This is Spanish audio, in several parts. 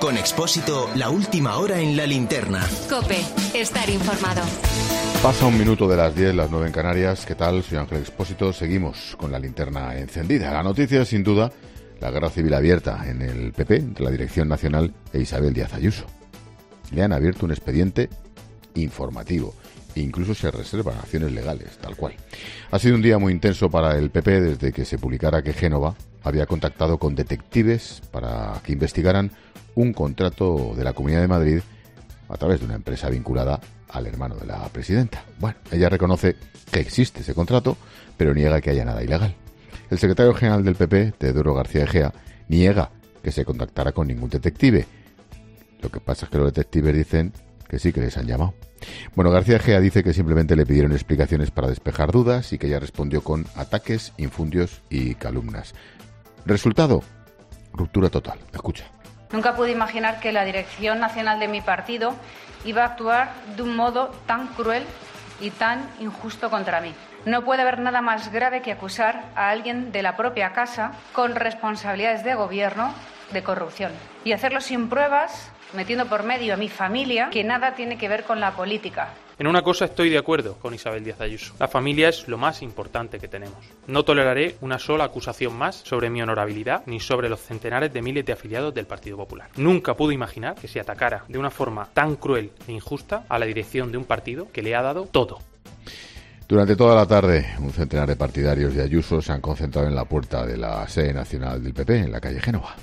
Con Expósito, la última hora en la linterna. COPE, estar informado. Pasa un minuto de las 10, las 9 en Canarias. ¿Qué tal? Soy Ángel Expósito. Seguimos con la linterna encendida. La noticia es, sin duda, la guerra civil abierta en el PP entre la Dirección Nacional e Isabel Díaz Ayuso. Le han abierto un expediente informativo e incluso se reservan acciones legales, tal cual. Ha sido un día muy intenso para el PP desde que se publicara que Génova había contactado con detectives para que investigaran un contrato de la Comunidad de Madrid a través de una empresa vinculada al hermano de la presidenta. Bueno, ella reconoce que existe ese contrato, pero niega que haya nada ilegal. El secretario general del PP, Teodoro García Egea, niega que se contactara con ningún detective. Lo que pasa es que los detectives dicen que sí que les han llamado. Bueno, García Egea dice que simplemente le pidieron explicaciones para despejar dudas y que ella respondió con ataques, infundios y calumnias. Resultado, ruptura total. Escucha. Nunca pude imaginar que la dirección nacional de mi partido iba a actuar de un modo tan cruel y tan injusto contra mí. No puede haber nada más grave que acusar a alguien de la propia casa con responsabilidades de gobierno de corrupción y hacerlo sin pruebas, metiendo por medio a mi familia, que nada tiene que ver con la política. En una cosa estoy de acuerdo con Isabel Díaz Ayuso. La familia es lo más importante que tenemos. No toleraré una sola acusación más sobre mi honorabilidad ni sobre los centenares de miles de afiliados del Partido Popular. Nunca pude imaginar que se atacara de una forma tan cruel e injusta a la dirección de un partido que le ha dado todo. Durante toda la tarde, un centenar de partidarios de Ayuso se han concentrado en la puerta de la sede nacional del PP, en la calle Génova.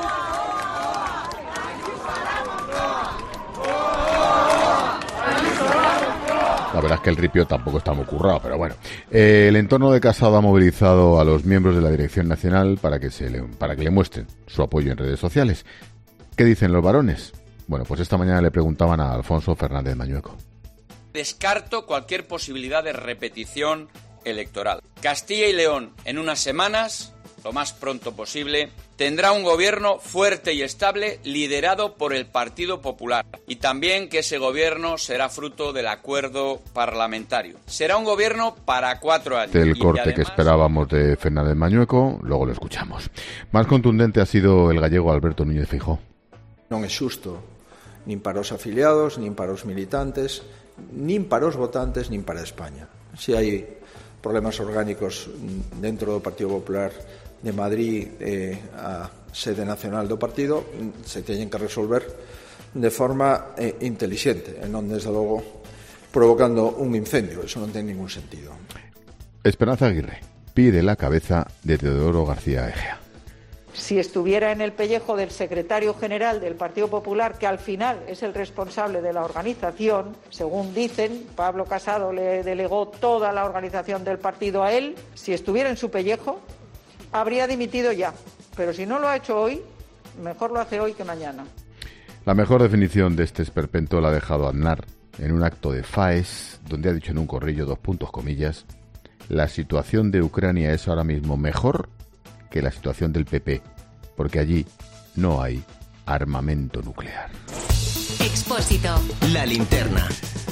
La verdad es que el ripio tampoco está muy currado, pero bueno. El entorno de Casado ha movilizado a los miembros de la Dirección Nacional para que le muestren su apoyo en redes sociales. ¿Qué dicen los varones? Bueno, pues esta mañana le preguntaban a Alfonso Fernández Mañueco. Descarto cualquier posibilidad de repetición electoral. Castilla y León, en unas semanas, lo más pronto posible, tendrá un gobierno fuerte y estable liderado por el Partido Popular. Y también que ese gobierno será fruto del acuerdo parlamentario. Será un gobierno para 4 años. El corte además que esperábamos de Fernández Mañueco, luego lo escuchamos. Más contundente ha sido el gallego Alberto Núñez Feijóo. Non é xusto, nin para os afiliados, nin para os militantes, nin para os votantes, nin para España. Si hai problemas orgánicos dentro do Partido Popular de Madrid, a sede nacional do partido, se teñen que resolver de forma intelixente, e non, desde logo, provocando un incendio. Eso non ten ningún sentido. Esperanza Aguirre pide la cabeza de Teodoro García Egea. Si estuviera en el pellejo del secretario general del Partido Popular, que al final es el responsable de la organización, según dicen, Pablo Casado le delegó toda la organización del partido a él, si estuviera en su pellejo, habría dimitido ya. Pero si no lo ha hecho hoy, mejor lo hace hoy que mañana. La mejor definición de este esperpento la ha dejado Aznar en un acto de FAES, donde ha dicho en un corrillo, comillas, la situación de Ucrania es ahora mismo mejor que la situación del PP, porque allí no hay armamento nuclear. Expósito. La linterna.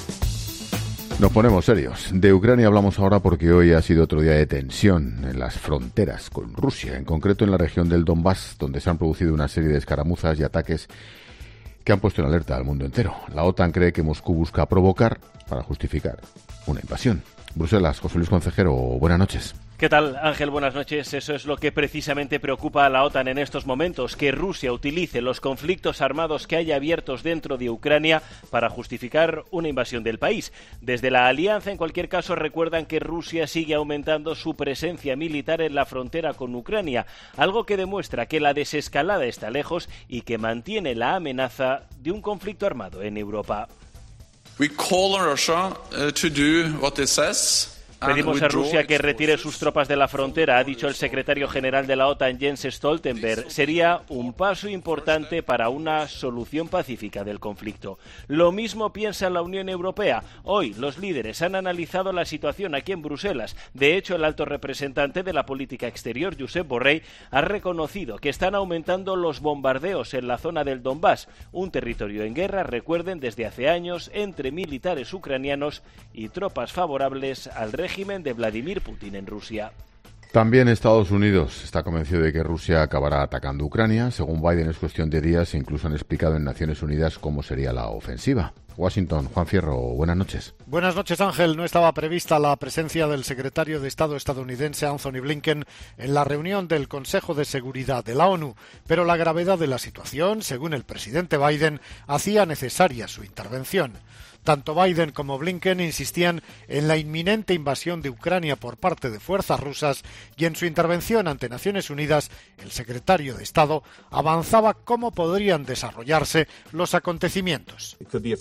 Nos ponemos serios. De Ucrania hablamos ahora porque hoy ha sido otro día de tensión en las fronteras con Rusia, en concreto en la región del Donbass, donde se han producido una serie de escaramuzas y ataques que han puesto en alerta al mundo entero. La OTAN cree que Moscú busca provocar para justificar una invasión. Bruselas, José Luis Concejero, buenas noches. ¿Qué tal, Ángel? Buenas noches. Eso es lo que precisamente preocupa a la OTAN en estos momentos, que Rusia utilice los conflictos armados que hay abiertos dentro de Ucrania para justificar una invasión del país. Desde la alianza, en cualquier caso, recuerdan que Rusia sigue aumentando su presencia militar en la frontera con Ucrania, algo que demuestra que la desescalada está lejos y que mantiene la amenaza de un conflicto armado en Europa. We call on Russia to do what it says. Pedimos a Rusia que retire sus tropas de la frontera, ha dicho el secretario general de la OTAN, Jens Stoltenberg. Sería un paso importante para una solución pacífica del conflicto. Lo mismo piensa la Unión Europea. Hoy los líderes han analizado la situación aquí en Bruselas. De hecho, el alto representante de la política exterior, Josep Borrell, ha reconocido que están aumentando los bombardeos en la zona del Donbass, un territorio en guerra, recuerden, desde hace años, entre militares ucranianos y tropas favorables al régimen de Vladimir Putin en Rusia. También Estados Unidos está convencido de que Rusia acabará atacando Ucrania. Según Biden, es cuestión de días e incluso han explicado en Naciones Unidas cómo sería la ofensiva. Washington, Juan Fierro, buenas noches. Buenas noches, Ángel. No estaba prevista la presencia del secretario de Estado estadounidense Anthony Blinken en la reunión del Consejo de Seguridad de la ONU, pero la gravedad de la situación, según el presidente Biden, hacía necesaria su intervención. Tanto Biden como Blinken insistían en la inminente invasión de Ucrania por parte de fuerzas rusas y en su intervención ante Naciones Unidas, el secretario de Estado avanzaba cómo podrían desarrollarse los acontecimientos.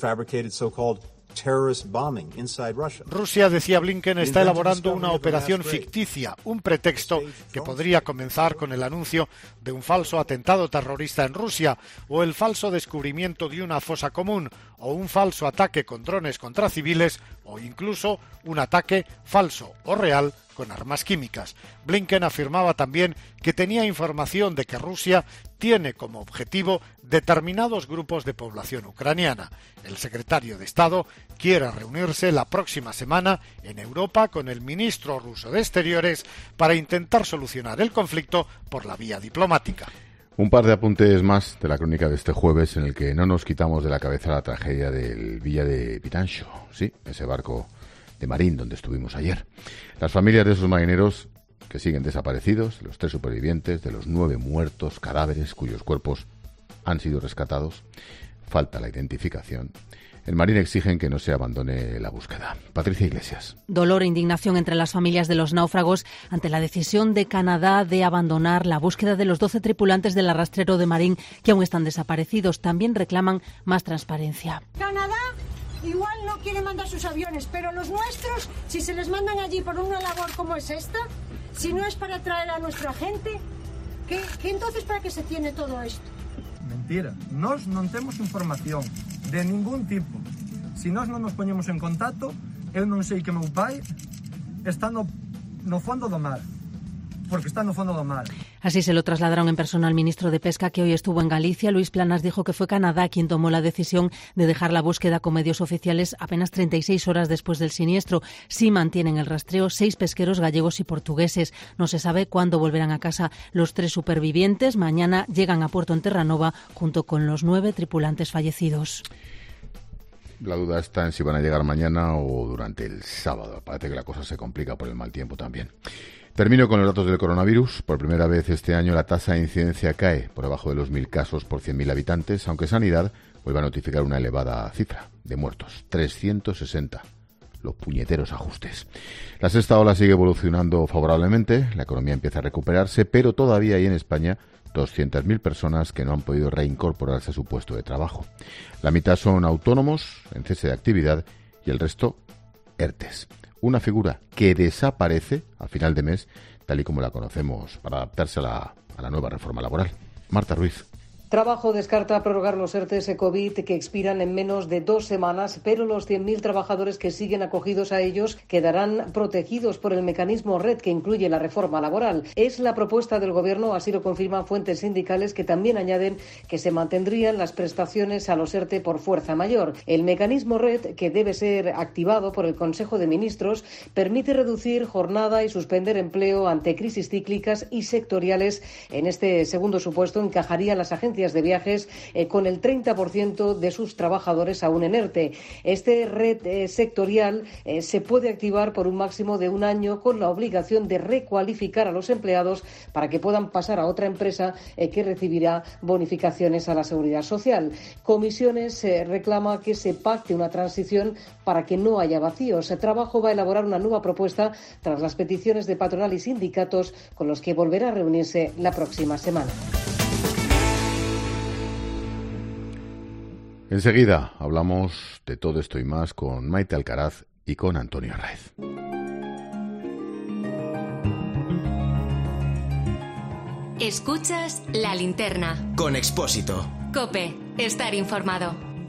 Rusia, decía Blinken, está elaborando una operación ficticia, un pretexto que podría comenzar con el anuncio de un falso atentado terrorista en Rusia o el falso descubrimiento de una fosa común o un falso ataque con drones contra civiles o incluso un ataque falso o real con armas químicas. Blinken afirmaba también que tenía información de que Rusia tiene como objetivo determinados grupos de población ucraniana. El secretario de Estado quiere reunirse la próxima semana en Europa con el ministro ruso de Exteriores para intentar solucionar el conflicto por la vía diplomática. Un par de apuntes más de la crónica de este jueves en el que no nos quitamos de la cabeza la tragedia del Villa de Pitancho, sí, ese barco de Marín donde estuvimos ayer. Las familias de esos marineros que siguen desaparecidos, los 3 supervivientes, de los 9 muertos, cadáveres cuyos cuerpos han sido rescatados, falta la identificación. En Marín exigen que no se abandone la búsqueda. Patricia Iglesias. Dolor e indignación entre las familias de los náufragos ante la decisión de Canadá de abandonar la búsqueda de los 12 tripulantes del arrastrero de Marín que aún están desaparecidos. También reclaman más transparencia. Canadá igual no quiere mandar sus aviones, pero los nuestros, si se les mandan allí por una labor como es esta, si no es para traer a nuestra gente, ¿qué entonces para qué se tiene todo esto? Mentira, nós non temos información de ningún tipo. Se nós non nos poñemos en contacto, eu non sei que meu pai está no fondo do mar, porque está no fondo do mar. Así se lo trasladaron en persona al ministro de Pesca, que hoy estuvo en Galicia. Luis Planas dijo que fue Canadá quien tomó la decisión de dejar la búsqueda con medios oficiales apenas 36 horas después del siniestro. Sí mantienen el rastreo 6 pesqueros gallegos y portugueses. No se sabe cuándo volverán a casa los 3 supervivientes. Mañana llegan a puerto en Terranova junto con los 9 tripulantes fallecidos. La duda está en si van a llegar mañana o durante el sábado. Parece que la cosa se complica por el mal tiempo también. Termino con los datos del coronavirus. Por primera vez este año la tasa de incidencia cae por debajo de los 1.000 casos por 100.000 habitantes, aunque Sanidad vuelve a notificar una elevada cifra de muertos, 360. Los puñeteros ajustes. La sexta ola sigue evolucionando favorablemente, la economía empieza a recuperarse, pero todavía hay en España 200.000 personas que no han podido reincorporarse a su puesto de trabajo. La mitad son autónomos en cese de actividad y el resto ERTES. Una figura que desaparece a final de mes, tal y como la conocemos, para adaptarse a la nueva reforma laboral. Marta Ruiz. Trabajo descarta prorrogar los ERTES COVID que expiran en menos de 2 semanas, pero los 100.000 trabajadores que siguen acogidos a ellos quedarán protegidos por el mecanismo RED que incluye la reforma laboral. Es la propuesta del Gobierno, así lo confirman fuentes sindicales que también añaden que se mantendrían las prestaciones a los ERTE por fuerza mayor. El mecanismo RED, que debe ser activado por el Consejo de Ministros, permite reducir jornada y suspender empleo ante crisis cíclicas y sectoriales. En este segundo supuesto encajarían las agencias de viajes con el 30% de sus trabajadores aún en ERTE. Este red sectorial se puede activar por un máximo de 1 año con la obligación de recualificar a los empleados para que puedan pasar a otra empresa que recibirá bonificaciones a la seguridad social. Comisiones reclama que se pacte una transición para que no haya vacíos. El trabajo va a elaborar una nueva propuesta tras las peticiones de patronal y sindicatos con los que volverá a reunirse la próxima semana. Enseguida hablamos de todo esto y más con Maite Alcaraz y con Antonio Arraez. Escuchas La Linterna. Con Expósito. COPE. Estar informado.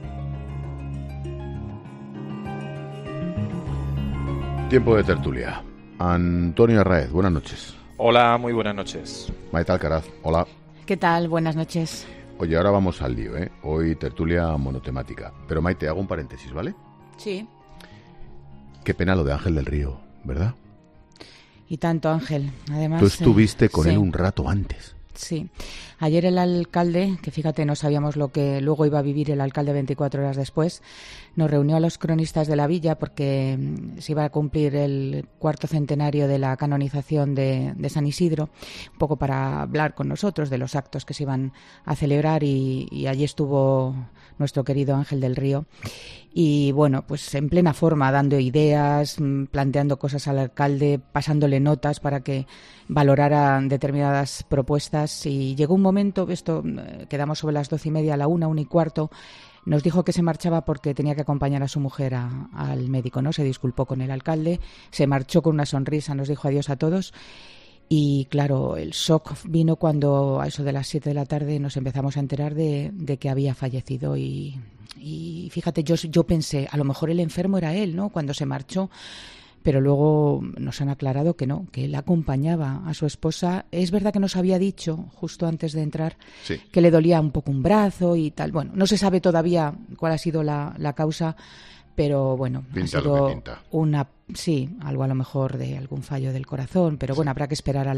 Tiempo de tertulia. Antonio Arraez, buenas noches. Hola, muy buenas noches. Maite Alcaraz, hola. ¿Qué tal? Buenas noches. Oye, ahora vamos al lío, ¿eh? Hoy tertulia monotemática. Pero Maite, hago un paréntesis, ¿vale? Sí. Qué pena lo de Ángel del Río, ¿verdad? Y tanto, Ángel. Además, tú estuviste con sí. él un rato antes. Sí. Ayer el alcalde, que fíjate, no sabíamos lo que luego iba a vivir el alcalde 24 horas después, nos reunió a los cronistas de la villa porque se iba a cumplir el 4º centenario de la canonización de San Isidro, un poco para hablar con nosotros de los actos que se iban a celebrar y allí estuvo nuestro querido Ángel del Río. Y bueno, pues en plena forma, dando ideas, planteando cosas al alcalde, pasándole notas para que valorara determinadas propuestas. Y llegó un momento, quedamos sobre las 12:30, a la 1:15, nos dijo que se marchaba porque tenía que acompañar a su mujer al médico, ¿no? Se disculpó con el alcalde, se marchó con una sonrisa, nos dijo adiós a todos. Y claro, el shock vino cuando a eso de las 7 de la tarde nos empezamos a enterar de que había fallecido y fíjate, yo pensé, a lo mejor el enfermo era él, ¿no?, cuando se marchó, pero luego nos han aclarado que no, que él acompañaba a su esposa. Es verdad que nos había dicho, justo antes de entrar, sí, que le dolía un poco un brazo y tal. Bueno, no se sabe todavía cuál ha sido la causa, pero bueno, pinta ha sido una... Sí, algo a lo mejor de algún fallo del corazón, pero bueno, habrá que esperar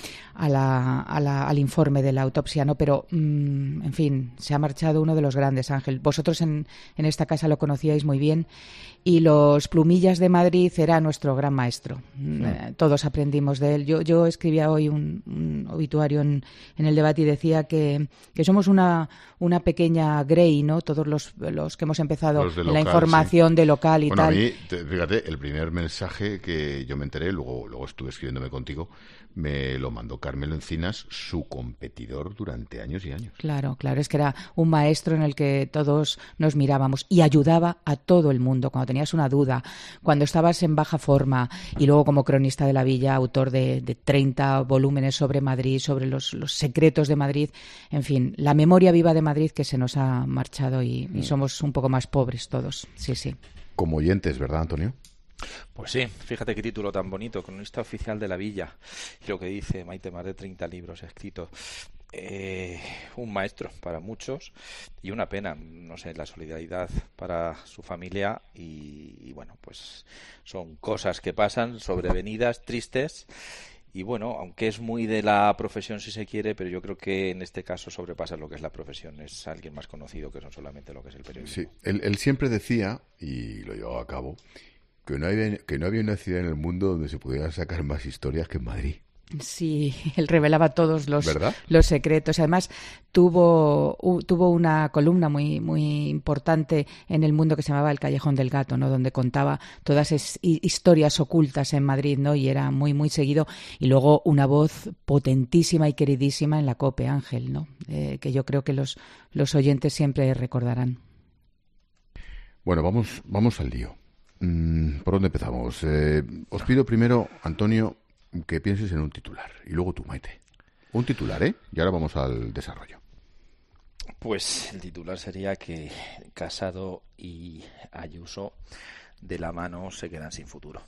al informe de la autopsia, ¿no? Pero, en fin, se ha marchado uno de los grandes, Ángel. Vosotros en esta casa lo conocíais muy bien y los Plumillas de Madrid era nuestro gran maestro. Sí. Todos aprendimos de él. Yo escribía hoy un obituario en el debate y decía que somos una pequeña Grey, ¿no? Todos los que hemos empezado en local, la información, sí, de local y tal. A mí, fíjate, el primer mensaje que yo me enteré, luego estuve escribiéndome contigo, me lo mandó Carmelo Encinas, su competidor durante años y años. Claro, es que era un maestro en el que todos nos mirábamos y ayudaba a todo el mundo cuando tenías una duda, cuando estabas en baja forma, y luego como cronista de la villa, autor de 30 volúmenes sobre Madrid, sobre los secretos de Madrid, en fin, la memoria viva de Madrid que se nos ha marchado y somos un poco más pobres todos, sí. Como oyentes, ¿verdad, Antonio? Pues sí, fíjate qué título tan bonito, cronista oficial de la villa, y lo que dice Maite, más de 30 libros escritos. Un maestro para muchos y una pena, no sé, la solidaridad para su familia y bueno, pues son cosas que pasan, sobrevenidas, tristes. Y bueno, aunque es muy de la profesión si se quiere, pero yo creo que en este caso sobrepasa lo que es la profesión. Es alguien más conocido que no solamente lo que es el periodismo. Sí, él siempre decía, y lo llevaba a cabo, que no había una ciudad en el mundo donde se pudiera sacar más historias que en Madrid. Sí, él revelaba todos los secretos. Además, tuvo una columna muy importante en El Mundo que se llamaba El Callejón del Gato, ¿no?, donde contaba todas esas historias ocultas en Madrid, ¿no?, y era muy seguido. Y luego una voz potentísima y queridísima en la COPE, Ángel, ¿no?, que yo creo que los oyentes siempre recordarán. Bueno, vamos al lío. ¿Por dónde empezamos? Os pido primero, Antonio, que pienses en un titular. Y luego tú, Maite. Un titular, ¿eh? Y ahora vamos al desarrollo. Pues el titular sería que Casado y Ayuso de la mano se quedan sin futuro.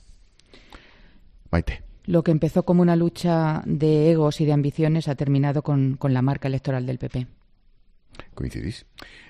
Maite. Lo que empezó como una lucha de egos y de ambiciones ha terminado con la marca electoral del PP. ¿Coincidís?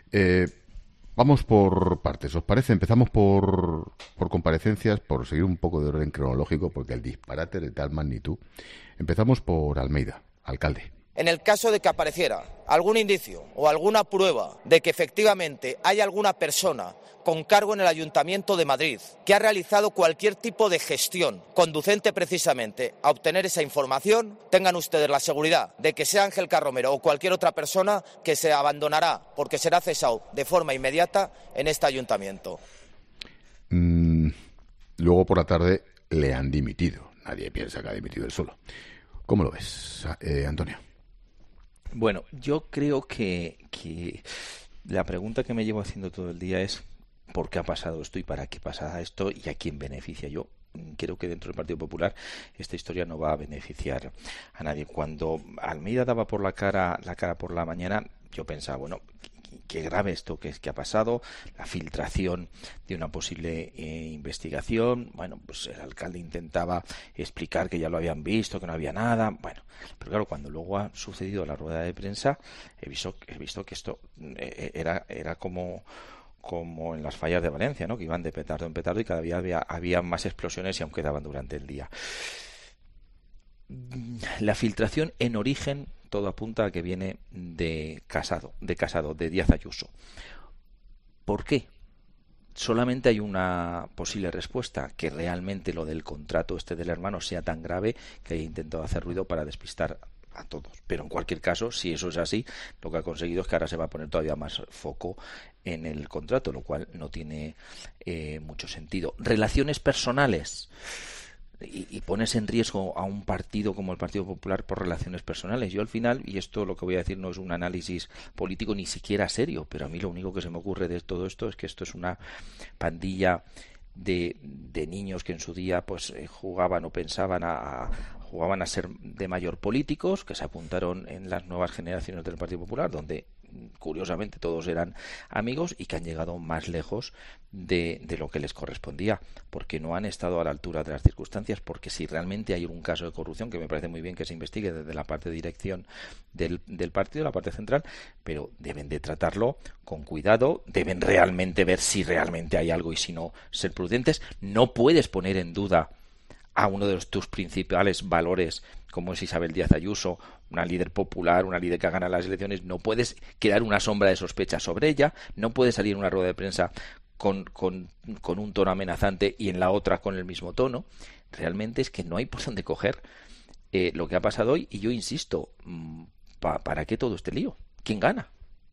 Vamos por partes, ¿os parece? Empezamos por comparecencias, por seguir un poco de orden cronológico, porque el disparate de tal magnitud. Empezamos por Almeida, alcalde. En el caso de que apareciera algún indicio o alguna prueba de que efectivamente hay alguna persona con cargo en el Ayuntamiento de Madrid que ha realizado cualquier tipo de gestión conducente precisamente a obtener esa información, tengan ustedes la seguridad de que sea Ángel Carromero o cualquier otra persona que se abandonará porque será cesado de forma inmediata en este ayuntamiento. Luego por la tarde le han dimitido. Nadie piensa que ha dimitido él solo. ¿Cómo lo ves, Antonio? Bueno, yo creo que la pregunta que me llevo haciendo todo el día es ¿por qué ha pasado esto y para qué pasa esto y a quién beneficia? Yo creo que dentro del Partido Popular esta historia no va a beneficiar a nadie. Cuando Almeida daba por la cara por la mañana, yo pensaba, bueno, qué grave esto que ha pasado, la filtración de una posible investigación. Bueno, pues el alcalde intentaba explicar que ya lo habían visto, que no había nada. Bueno, pero claro, cuando luego ha sucedido la rueda de prensa, he visto que esto era como en las fallas de Valencia, ¿no?, que iban de petardo en petardo y cada día había más explosiones y aún quedaban durante el día. La filtración en origen, todo apunta a que viene de Casado, de Díaz Ayuso. ¿Por qué? Solamente hay una posible respuesta, que realmente lo del contrato del hermano sea tan grave que haya intentado hacer ruido para despistar a todos. Pero en cualquier caso, si eso es así, lo que ha conseguido es que ahora se va a poner todavía más foco en el contrato, lo cual no tiene mucho sentido. Relaciones personales. Y pones en riesgo a un partido como el Partido Popular por relaciones personales. Yo al final, y esto lo que voy a decir no es un análisis político ni siquiera serio, pero a mí lo único que se me ocurre de todo esto es que esto es una pandilla de niños que en su día pues jugaban o pensaban jugaban a ser de mayor políticos, que se apuntaron en las nuevas generaciones del Partido Popular, donde curiosamente todos eran amigos y que han llegado más lejos de lo que les correspondía, porque no han estado a la altura de las circunstancias, porque si realmente hay un caso de corrupción, que me parece muy bien que se investigue desde la parte de dirección del partido, la parte central, pero deben de tratarlo con cuidado, deben realmente ver si realmente hay algo y si no, ser prudentes. No puedes poner en duda a uno de tus principales valores, como es Isabel Díaz Ayuso, una líder popular, una líder que ha ganado las elecciones. No puedes crear una sombra de sospecha sobre ella, no puedes salir en una rueda de prensa con un tono amenazante y en la otra con el mismo tono. Realmente es que no hay por dónde coger lo que ha pasado hoy, y yo insisto, ¿para qué todo este lío? ¿Quién gana?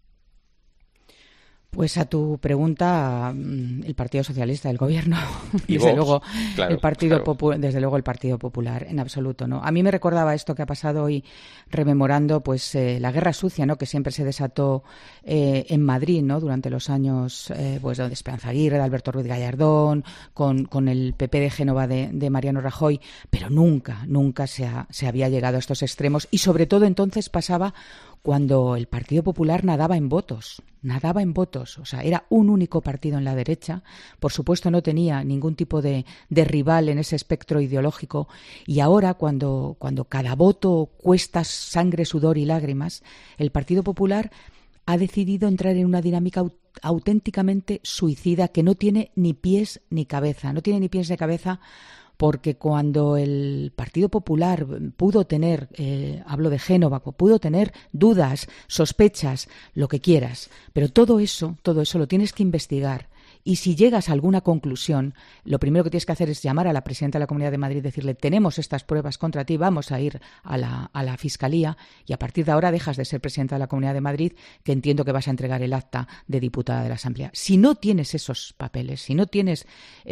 Pues a tu pregunta, el Partido Socialista, el Gobierno, y desde Vox, luego, claro, el Partido desde luego el Partido Popular, en absoluto, ¿no? A mí me recordaba esto que ha pasado hoy, rememorando pues la guerra sucia, ¿no?, que siempre se desató en Madrid, ¿no?, durante los años pues de Esperanza Aguirre, de Alberto Ruiz Gallardón, con el PP de Génova de Mariano Rajoy, pero nunca se había llegado a estos extremos, y sobre todo entonces pasaba cuando el Partido Popular nadaba en votos, o sea, era un único partido en la derecha, por supuesto no tenía ningún tipo de rival en ese espectro ideológico, y ahora cuando cada voto cuesta sangre, sudor y lágrimas, el Partido Popular ha decidido entrar en una dinámica auténticamente suicida que no tiene ni pies ni cabeza, porque cuando el Partido Popular pudo tener, hablo de Génova, pudo tener dudas, sospechas, lo que quieras, pero todo eso lo tienes que investigar. Y si llegas a alguna conclusión, lo primero que tienes que hacer es llamar a la presidenta de la Comunidad de Madrid y decirle: tenemos estas pruebas contra ti, vamos a ir a la Fiscalía, y a partir de ahora dejas de ser presidenta de la Comunidad de Madrid, que entiendo que vas a entregar el acta de diputada de la Asamblea. Si no tienes esos papeles, si no tienes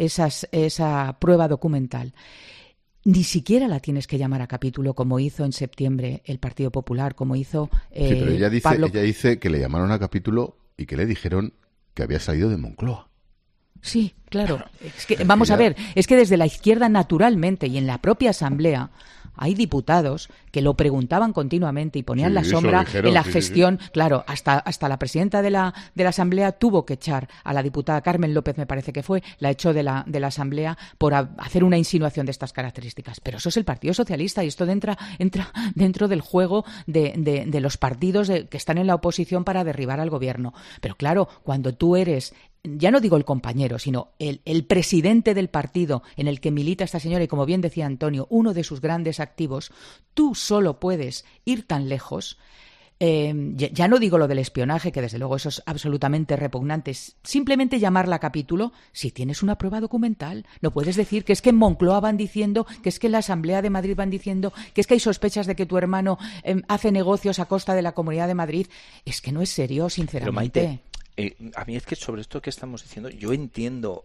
esa prueba documental, ni siquiera la tienes que llamar a capítulo, como hizo en septiembre el Partido Popular, como hizo sí, pero ella dice que le llamaron a capítulo y que le dijeron que había salido de Moncloa. Sí, claro. Es que, vamos a ver, es que desde la izquierda naturalmente y en la propia Asamblea hay diputados que lo preguntaban continuamente y ponían la sombra en la gestión. Sí. Claro, hasta la presidenta de la Asamblea tuvo que echar a la diputada Carmen López, me parece que fue, la echó de la Asamblea por hacer una insinuación de estas características. Pero eso es el Partido Socialista, y esto entra dentro del juego de los partidos que están en la oposición para derribar al gobierno. Pero claro, cuando tú eres, ya no digo el compañero, sino el presidente del partido en el que milita esta señora, y como bien decía Antonio, uno de sus grandes activos, tú solo puedes ir tan lejos. Ya no digo lo del espionaje, que desde luego eso es absolutamente repugnante. Simplemente llamarla a capítulo si tienes una prueba documental. No puedes decir que es que en Moncloa van diciendo, que es que en la Asamblea de Madrid van diciendo, que es que hay sospechas de que tu hermano hace negocios a costa de la Comunidad de Madrid. Es que no es serio, sinceramente. Pero Maite, a mí es que sobre esto que estamos diciendo, yo entiendo,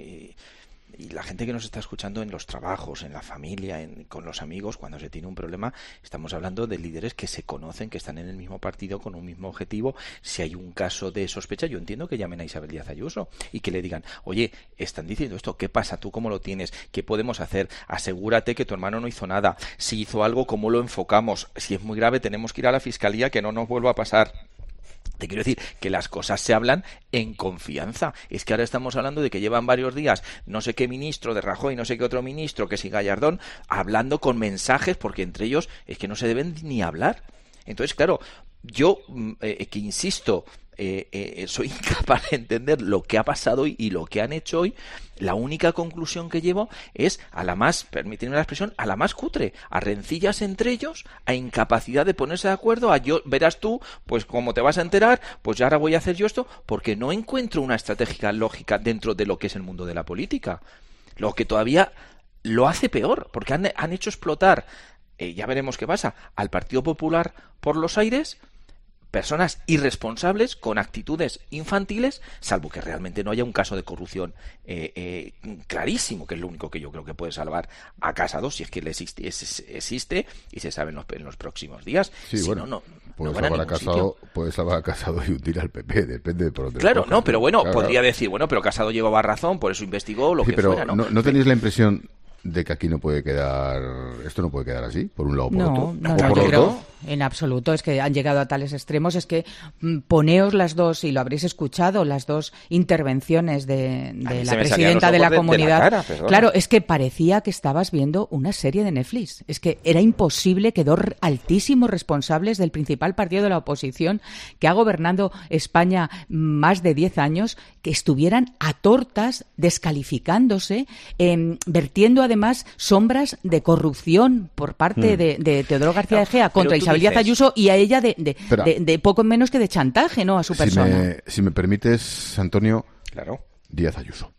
y la gente que nos está escuchando en los trabajos, en la familia, con los amigos, cuando se tiene un problema, estamos hablando de líderes que se conocen, que están en el mismo partido, con un mismo objetivo. Si hay un caso de sospecha, yo entiendo que llamen a Isabel Díaz Ayuso y que le digan: oye, están diciendo esto, ¿qué pasa? ¿Tú cómo lo tienes? ¿Qué podemos hacer? Asegúrate que tu hermano no hizo nada. Si hizo algo, ¿cómo lo enfocamos? Si es muy grave, tenemos que ir a la Fiscalía, que no nos vuelva a pasar. Te quiero decir que las cosas se hablan en confianza. Es que ahora estamos hablando de que llevan varios días no sé qué ministro de Rajoy, no sé qué otro ministro, que si Gallardón, hablando con mensajes, porque entre ellos es que no se deben ni hablar. Entonces, claro, yo que insisto, soy incapaz de entender lo que ha pasado hoy y lo que han hecho hoy. La única conclusión que llevo es a la más, permíteme la expresión, a la más cutre, a rencillas entre ellos, a incapacidad de ponerse de acuerdo, a yo, verás tú, pues como te vas a enterar, pues ya ahora voy a hacer yo esto, porque no encuentro una estrategia lógica dentro de lo que es el mundo de la política. Lo que todavía lo hace peor, porque han hecho explotar, ya veremos qué pasa, al Partido Popular por los aires, personas irresponsables con actitudes infantiles, salvo que realmente no haya un caso de corrupción clarísimo, que es lo único que yo creo que puede salvar a Casado, si es que le existe y se sabe en los próximos días. Sí, si bueno, no puede van a salvar a ningún Casado, sitio. puede salvar a Casado y hundir al PP, depende de por dónde. Claro, cojan, no, pero bueno, claro, podría claro. decir, bueno, pero Casado llevaba razón, por eso investigó lo Sí, que pero fuera, ¿no? ¿no tenéis la impresión de que aquí no puede quedar, esto no puede quedar así, por un lado o por otro? No, ¿O yo por los creo dos? en absoluto. Es que han llegado a tales extremos. Es que poneos las dos, y lo habréis escuchado, las dos intervenciones de la presidenta de la comunidad. Claro, es que parecía que estabas viendo una serie de Netflix. Es que era imposible que dos altísimos responsables del principal partido de la oposición, que ha gobernado España más de 10 años, que estuvieran a tortas, descalificándose, vertiendo además sombras de corrupción por parte de Teodoro García Egea contra Isabel Díaz Ayuso, y a ella de poco menos que de chantaje, ¿no?, a su persona. Si me permites, Antonio, claro. Díaz Ayuso.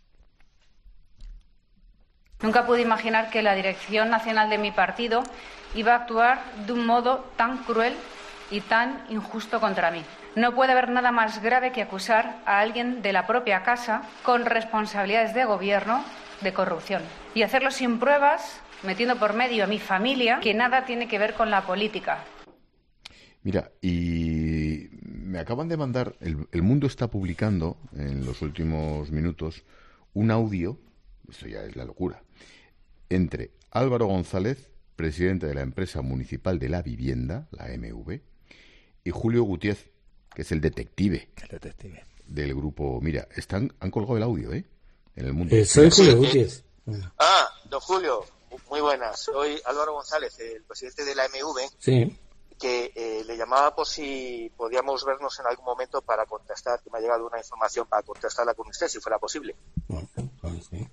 Nunca pude imaginar que la dirección nacional de mi partido iba a actuar de un modo tan cruel y tan injusto contra mí. No puede haber nada más grave que acusar a alguien de la propia casa con responsabilidades de gobierno de corrupción y hacerlo sin pruebas, metiendo por medio a mi familia, que nada tiene que ver con la política. Mira, y me acaban de mandar, el Mundo está publicando en los últimos minutos un audio, esto ya es la locura, entre Álvaro González, presidente de la empresa municipal de la vivienda, la MV, y Julio Gutiérrez, que es el detective del grupo. Mira, han colgado el audio, en el Mundo. Soy Julio Gutiérrez. Don Julio, muy buenas. Soy Álvaro González, el presidente de la MV. Sí. Que le llamaba por si podíamos vernos en algún momento para contestar, que me ha llegado una información para contestarla con usted, si fuera posible. Bueno, sí.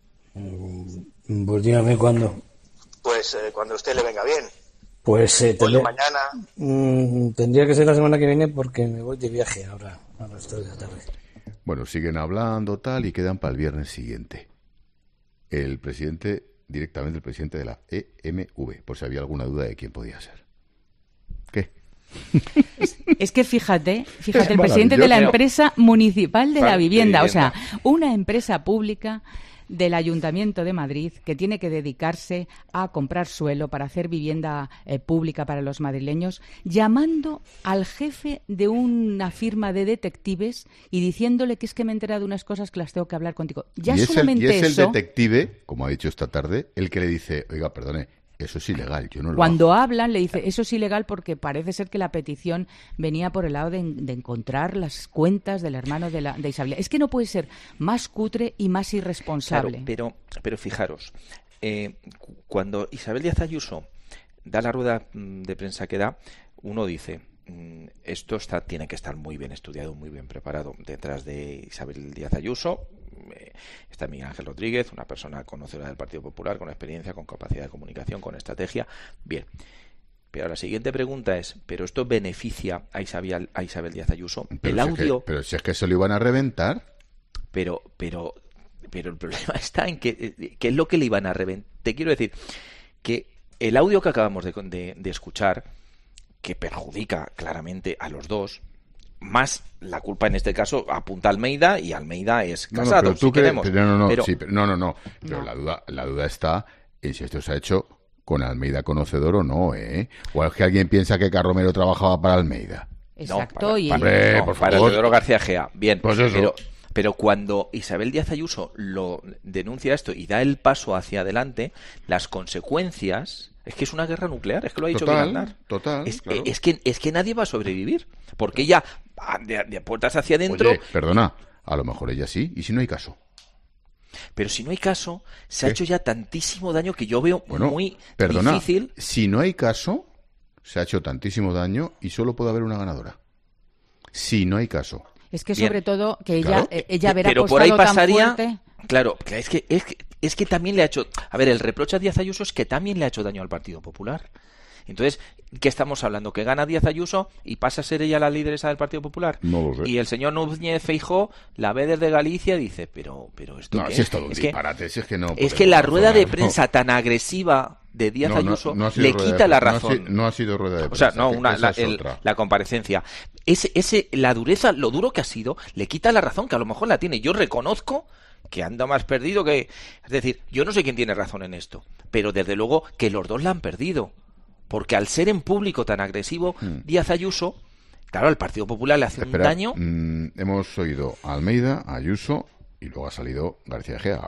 Pues dígame cuándo. Pues cuando a usted le venga bien. Pues hoy o mañana. Tendría que ser la semana que viene porque me voy de viaje ahora a las 3 de la tarde. Bueno, siguen hablando tal y quedan para el viernes siguiente. El presidente, directamente el presidente de la EMV, por si había alguna duda de quién podía ser. ¿Qué? Es que fíjate, el presidente de la empresa municipal de la vivienda, o sea, una empresa pública del Ayuntamiento de Madrid que tiene que dedicarse a comprar suelo para hacer vivienda pública para los madrileños, llamando al jefe de una firma de detectives y diciéndole que es que me he enterado de unas cosas que las tengo que hablar contigo. Ya y solamente es el eso, detective, como ha dicho esta tarde, el que le dice, oiga, perdone, eso es ilegal, yo no lo cuando hago. hablan le dice, eso es ilegal porque parece ser que la petición venía por el lado de encontrar las cuentas del hermano de Isabel. Es que no puede ser más cutre y más irresponsable. Claro, pero fijaros, cuando Isabel Díaz Ayuso da la rueda de prensa que da, uno dice, esto tiene que estar muy bien estudiado, muy bien preparado. Detrás de Isabel Díaz Ayuso está Miguel Ángel Rodríguez, una persona conocedora del Partido Popular, con experiencia, con capacidad de comunicación, con estrategia. Bien, pero la siguiente pregunta es, ¿pero esto beneficia a Isabel Díaz Ayuso? Pero si es que se lo iban a reventar. Pero el problema está en que ¿qué es lo que le iban a reventar? Te quiero decir que el audio que acabamos de escuchar, que perjudica claramente a los dos, más la culpa en este caso apunta a Almeida, y Almeida es Casado, si queremos. Pero la duda está en si esto se ha hecho con Almeida conocedor o no, o es que alguien piensa que Carromero trabajaba para Almeida. Exacto, para Teodoro García Egea. Bien, pues eso. Pero cuando Isabel Díaz Ayuso lo denuncia esto y da el paso hacia adelante, las consecuencias es que es una guerra nuclear, es que lo ha dicho Vilandar. Claro. Es que nadie va a sobrevivir, porque ella de puertas hacia adentro. Oye, perdona, a lo mejor ella sí, ¿y si no hay caso? Pero si no hay caso, se ha hecho ya tantísimo daño que yo veo muy difícil. Si no hay caso, se ha hecho tantísimo daño y solo puede haber una ganadora. Si no hay caso. Es que Bien. sobre todo que Claro. ella verá Pero por ahí apostado tan pasaría. fuerte. Claro, es que también le ha hecho. A ver, el reproche a Díaz Ayuso es que también le ha hecho daño al Partido Popular. Entonces, ¿qué estamos hablando? ¿Que gana Díaz Ayuso y pasa a ser ella la lideresa del Partido Popular? No lo sé. Y el señor Núñez Feijóo la ve desde Galicia y dice, pero esto No, qué si es todo un es disparate, si es que no. es que podemos la rueda de razonar, prensa tan agresiva de Díaz Ayuso no ha sido le rueda de quita la prensa, razón. No ha sido rueda de O prensa. sea, no, esa es otra. la comparecencia. La dureza, lo duro que ha sido, le quita la razón, que a lo mejor la tiene. Yo reconozco que anda más perdido que... Es decir, yo no sé quién tiene razón en esto, pero desde luego que los dos la han perdido. Porque al ser en público tan agresivo, Díaz Ayuso, claro, al Partido Popular le hace un daño. Hemos oído a Almeida, a Ayuso, y luego ha salido García Egea,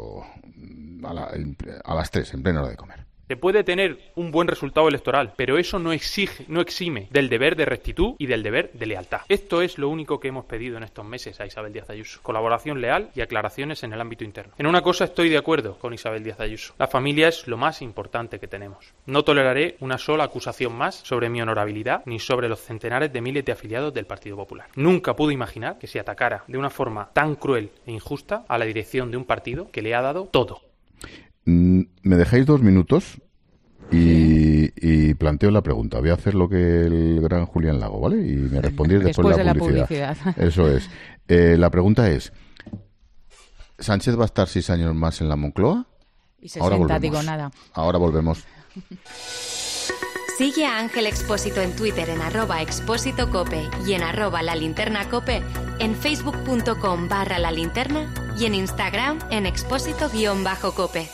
a las 3, en plena hora de comer. Se puede tener un buen resultado electoral, pero eso no exime del deber de rectitud y del deber de lealtad. Esto es lo único que hemos pedido en estos meses a Isabel Díaz Ayuso. Colaboración leal y aclaraciones en el ámbito interno. En una cosa estoy de acuerdo con Isabel Díaz Ayuso. La familia es lo más importante que tenemos. No toleraré una sola acusación más sobre mi honorabilidad ni sobre los centenares de miles de afiliados del Partido Popular. Nunca pude imaginar que se atacara de una forma tan cruel e injusta a la dirección de un partido que le ha dado todo. Me dejáis 2 minutos y planteo la pregunta. Voy a hacer lo que el gran Julián Lago, ¿vale? Y me respondéis después de la publicidad. Eso es. La pregunta es, ¿Sánchez va a estar 6 años más en la Moncloa? Y 60, digo nada. Ahora volvemos. Sigue a Ángel Expósito en Twitter en @expósitocope y en @lalinternacope, en facebook.com/lalinterna y en Instagram en expósito_cope.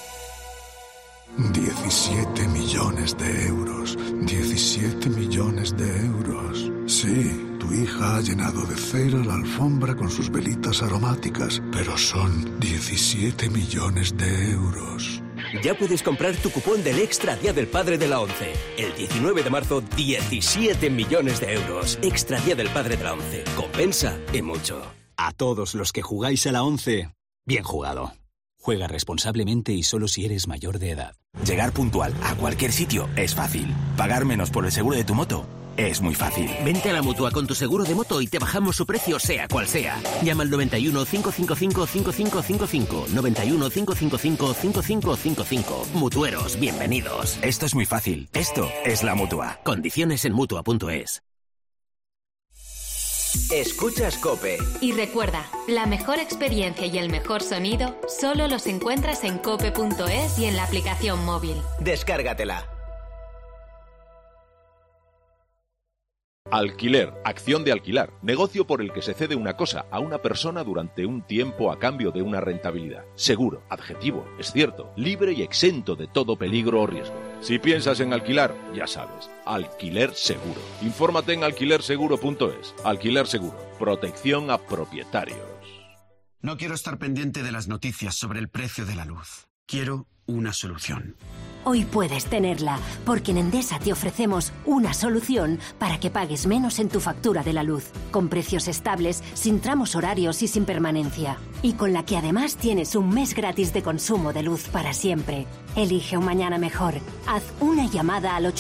17 millones de euros. 17 millones de euros. Sí, tu hija ha llenado de cera la alfombra con sus velitas aromáticas, pero son 17 millones de euros. Ya puedes comprar tu cupón del Extra Día del Padre de la ONCE. El 19 de marzo, 17 millones de euros. Extra Día del Padre de la ONCE. Compensa y mucho. A todos los que jugáis a la ONCE, bien jugado. Juega responsablemente y solo si eres mayor de edad. Llegar puntual a cualquier sitio es fácil. Pagar menos por el seguro de tu moto es muy fácil. Vente a la Mutua con tu seguro de moto y te bajamos su precio sea cual sea. Llama al 91 555 5555. 91 555 5555. Mutueros, bienvenidos. Esto es muy fácil. Esto es la Mutua. Condiciones en Mutua.es. Escuchas COPE. Y recuerda, la mejor experiencia y el mejor sonido solo los encuentras en cope.es y en la aplicación móvil. Descárgatela. Alquiler, acción de alquilar, negocio por el que se cede una cosa a una persona durante un tiempo a cambio de una rentabilidad. Seguro, adjetivo, es cierto, libre y exento de todo peligro o riesgo. Si piensas en alquilar, ya sabes, alquiler seguro. Infórmate en alquilerseguro.es. Alquiler seguro, protección a propietarios. No quiero estar pendiente de las noticias sobre el precio de la luz. Quiero una solución. Hoy puedes tenerla, porque en Endesa te ofrecemos una solución para que pagues menos en tu factura de la luz, con precios estables, sin tramos horarios y sin permanencia. Y con la que además tienes un mes gratis de consumo de luz para siempre. Elige un mañana mejor. Haz una llamada al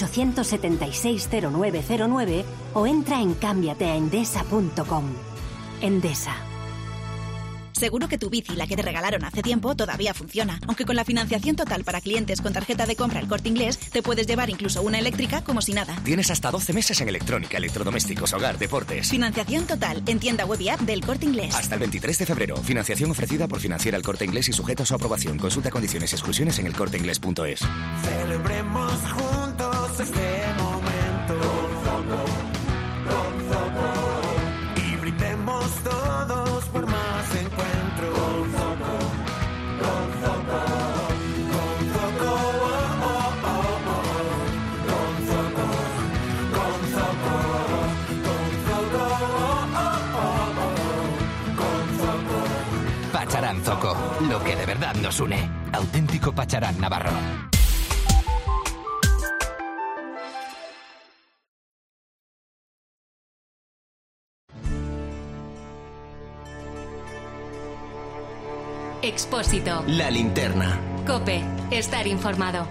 876-0909 o entra en cambiateaendesa.com. Endesa. Seguro que tu bici, la que te regalaron hace tiempo, todavía funciona. Aunque con la financiación total para clientes con tarjeta de compra El Corte Inglés, te puedes llevar incluso una eléctrica como si nada. Tienes hasta 12 meses en electrónica, electrodomésticos, hogar, deportes. Financiación total en tienda web y app del Corte Inglés. Hasta el 23 de febrero. Financiación ofrecida por Financiera El Corte Inglés y sujeta a su aprobación. Consulta condiciones y exclusiones en elcorteinglés.es. Celebremos juntos este momento. Con Zoco. Y brindemos todos por más encuentros. Pacharán Zoco, lo que de verdad nos une. Auténtico Pacharán navarro. Expósito. La linterna. COPE. Estar informado.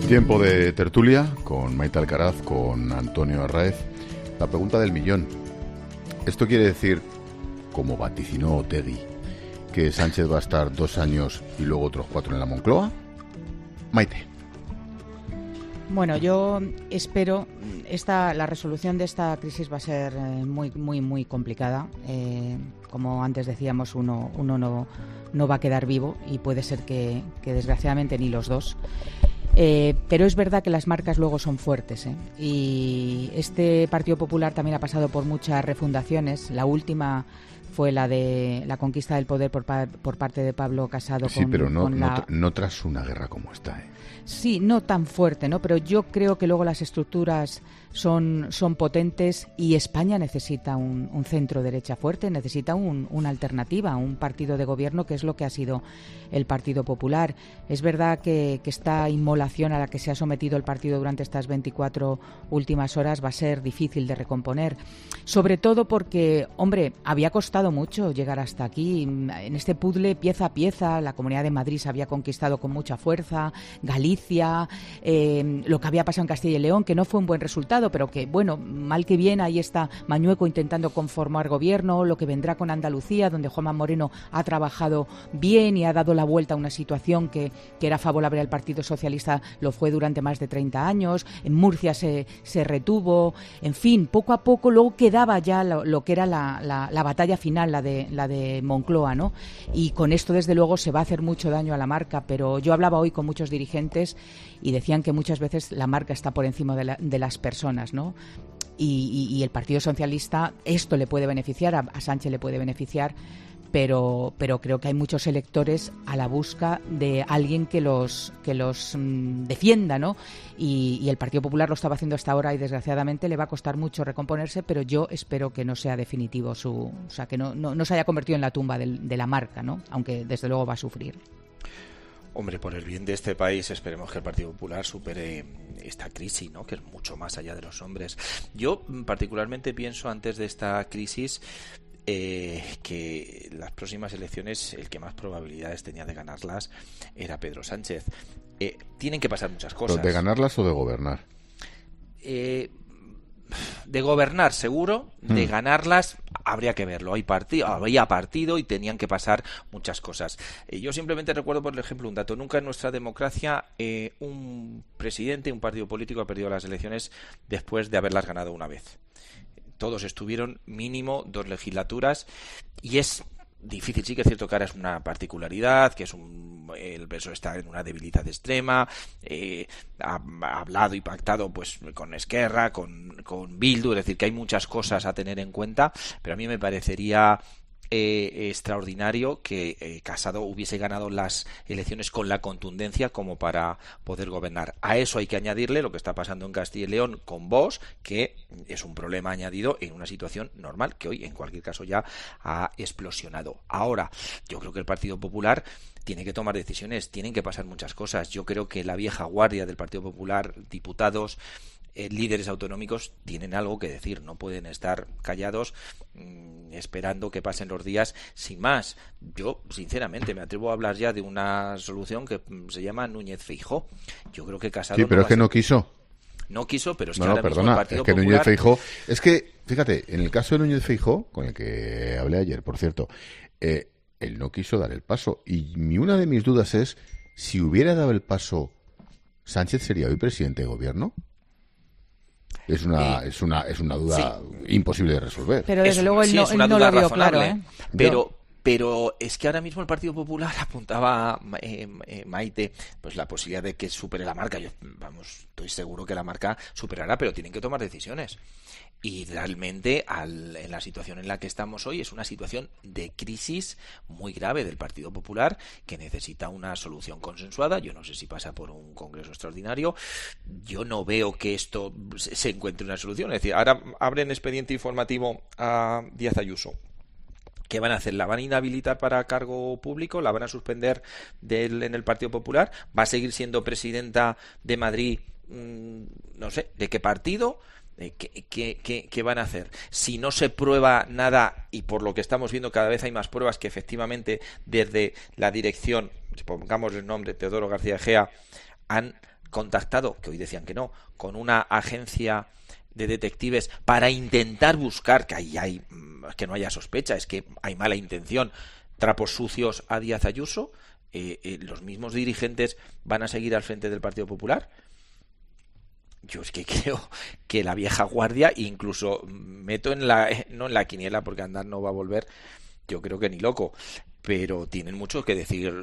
Tiempo de tertulia con Maite Alcaraz, con Antonio Arraez. La pregunta del millón. ¿Esto quiere decir, como vaticinó Otegi, que Sánchez va a estar 2 años y luego otros 4 en la Moncloa? Maite. Bueno, yo espero, la resolución de esta crisis va a ser muy complicada. Como antes decíamos, uno no va a quedar vivo y puede ser que desgraciadamente ni los dos. Pero es verdad que las marcas luego son fuertes, y este Partido Popular también ha pasado por muchas refundaciones. La última fue la de la conquista del poder por parte de Pablo Casado. Sí, pero no tras una guerra como esta. Sí, no tan fuerte, ¿no? Pero yo creo que luego las estructuras son potentes y España necesita un centro derecha fuerte, necesita una alternativa, un partido de gobierno, que es lo que ha sido el Partido Popular. Es verdad que esta inmolación a la que se ha sometido el partido durante estas 24 últimas horas va a ser difícil de recomponer, sobre todo porque, hombre, había costado mucho llegar hasta aquí. En este puzzle, pieza a pieza, la Comunidad de Madrid se había conquistado con mucha fuerza, Galicia, lo que había pasado en Castilla y León, que no fue un buen resultado, pero que, bueno, mal que bien, ahí está Mañueco intentando conformar gobierno, lo que vendrá con Andalucía, donde Juanma Moreno ha trabajado bien y ha dado la vuelta a una situación que era favorable al Partido Socialista, lo fue durante más de 30 años, en Murcia se retuvo, en fin, poco a poco luego quedaba ya lo que era la batalla final, la de Moncloa, ¿no? Y con esto, desde luego, se va a hacer mucho daño a la marca, pero yo hablaba hoy con muchos dirigentes y decían que muchas veces la marca está por encima de las personas, ¿no? Y el Partido Socialista, esto le puede beneficiar, a Sánchez le puede beneficiar, pero creo que hay muchos electores a la busca de alguien que los defienda, ¿no? Y el Partido Popular lo estaba haciendo hasta ahora y desgraciadamente le va a costar mucho recomponerse, pero yo espero que no sea definitivo o sea, que no se haya convertido en la tumba de la marca, ¿no? Aunque desde luego va a sufrir. Hombre, por el bien de este país, esperemos que el Partido Popular supere esta crisis, ¿no? Que es mucho más allá de los hombres. Yo particularmente pienso, antes de esta crisis, que las próximas elecciones el que más probabilidades tenía de ganarlas era Pedro Sánchez. Tienen que pasar muchas cosas. ¿De ganarlas o de gobernar? De gobernar seguro, de ganarlas habría que verlo. Había partido y tenían que pasar muchas cosas. Yo simplemente recuerdo, por ejemplo, un dato. Nunca en nuestra democracia un presidente, un partido político ha perdido las elecciones después de haberlas ganado una vez. Todos estuvieron mínimo 2 legislaturas y es difícil. Sí que es cierto que ahora es una particularidad, que el PSOE está en una debilidad extrema, ha hablado y pactado pues con Esquerra, con Bildu, es decir, que hay muchas cosas a tener en cuenta, pero a mí me parecería extraordinario que Casado hubiese ganado las elecciones con la contundencia como para poder gobernar. A eso hay que añadirle lo que está pasando en Castilla y León con Vox, que es un problema añadido en una situación normal que hoy en cualquier caso ya ha explosionado. Ahora, yo creo que el Partido Popular tiene que tomar decisiones, tienen que pasar muchas cosas. Yo creo que la vieja guardia del Partido Popular, diputados, líderes autonómicos, tienen algo que decir, no pueden estar callados esperando que pasen los días sin más. Yo sinceramente me atrevo a hablar ya de una solución que se llama Núñez-Feijóo. Yo creo que Casado sí, pero es que no quiso. No quiso, pero es que no, ahora perdona, mismo el Partido es que Popular... Núñez Feijóo, es que, fíjate, en el caso de Núñez Feijóo, con el que hablé ayer, por cierto, él no quiso dar el paso. Y una de mis dudas es, si hubiera dado el paso, ¿Sánchez sería hoy presidente de gobierno? Es una duda imposible de resolver. Pero desde luego él no lo vio claro, Pero es que ahora mismo el Partido Popular apuntaba Maite, pues la posibilidad de que supere la marca. Yo, estoy seguro que la marca superará, pero tienen que tomar decisiones. Y realmente, en la situación en la que estamos hoy, es una situación de crisis muy grave del Partido Popular que necesita una solución consensuada. Yo no sé si pasa por un congreso extraordinario. Yo no veo que esto se encuentre una solución. Es decir, ahora abren expediente informativo a Díaz Ayuso. ¿Qué van a hacer? ¿La van a inhabilitar para cargo público? ¿La van a suspender en el Partido Popular? ¿Va a seguir siendo presidenta de Madrid? No sé, ¿de qué partido? ¿Qué van a hacer? Si no se prueba nada, y por lo que estamos viendo cada vez hay más pruebas que efectivamente desde la dirección, si pongamos el nombre Teodoro García Egea, han contactado, que hoy decían que no, con una agencia de detectives para intentar buscar que no haya sospecha, es que hay mala intención, trapos sucios a Díaz Ayuso, los mismos dirigentes van a seguir al frente del Partido Popular. Yo es que creo que la vieja guardia, incluso meto no en la quiniela, porque Aznar no va a volver, yo creo que ni loco, pero tienen mucho que decir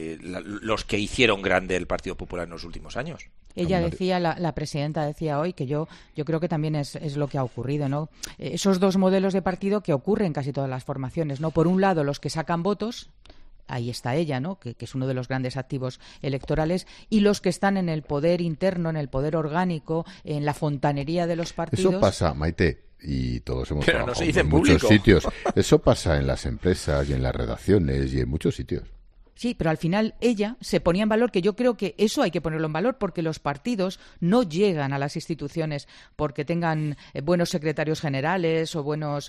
los que hicieron grande el Partido Popular en los últimos años. Ella decía, la presidenta decía hoy, que yo creo que también es lo que ha ocurrido, ¿no? Esos dos modelos de partido que ocurren en casi todas las formaciones, ¿no? Por un lado, los que sacan votos, ahí está ella, ¿no? Que es uno de los grandes activos electorales, y los que están en el poder interno, en el poder orgánico, en la fontanería de los partidos. Eso pasa, Maite, y todos hemos trabajado no se dice en público. Muchos sitios. Eso pasa en las empresas y en las redacciones y en muchos sitios. Sí, pero al final ella se ponía en valor, que yo creo que eso hay que ponerlo en valor, porque los partidos no llegan a las instituciones porque tengan buenos secretarios generales o buenos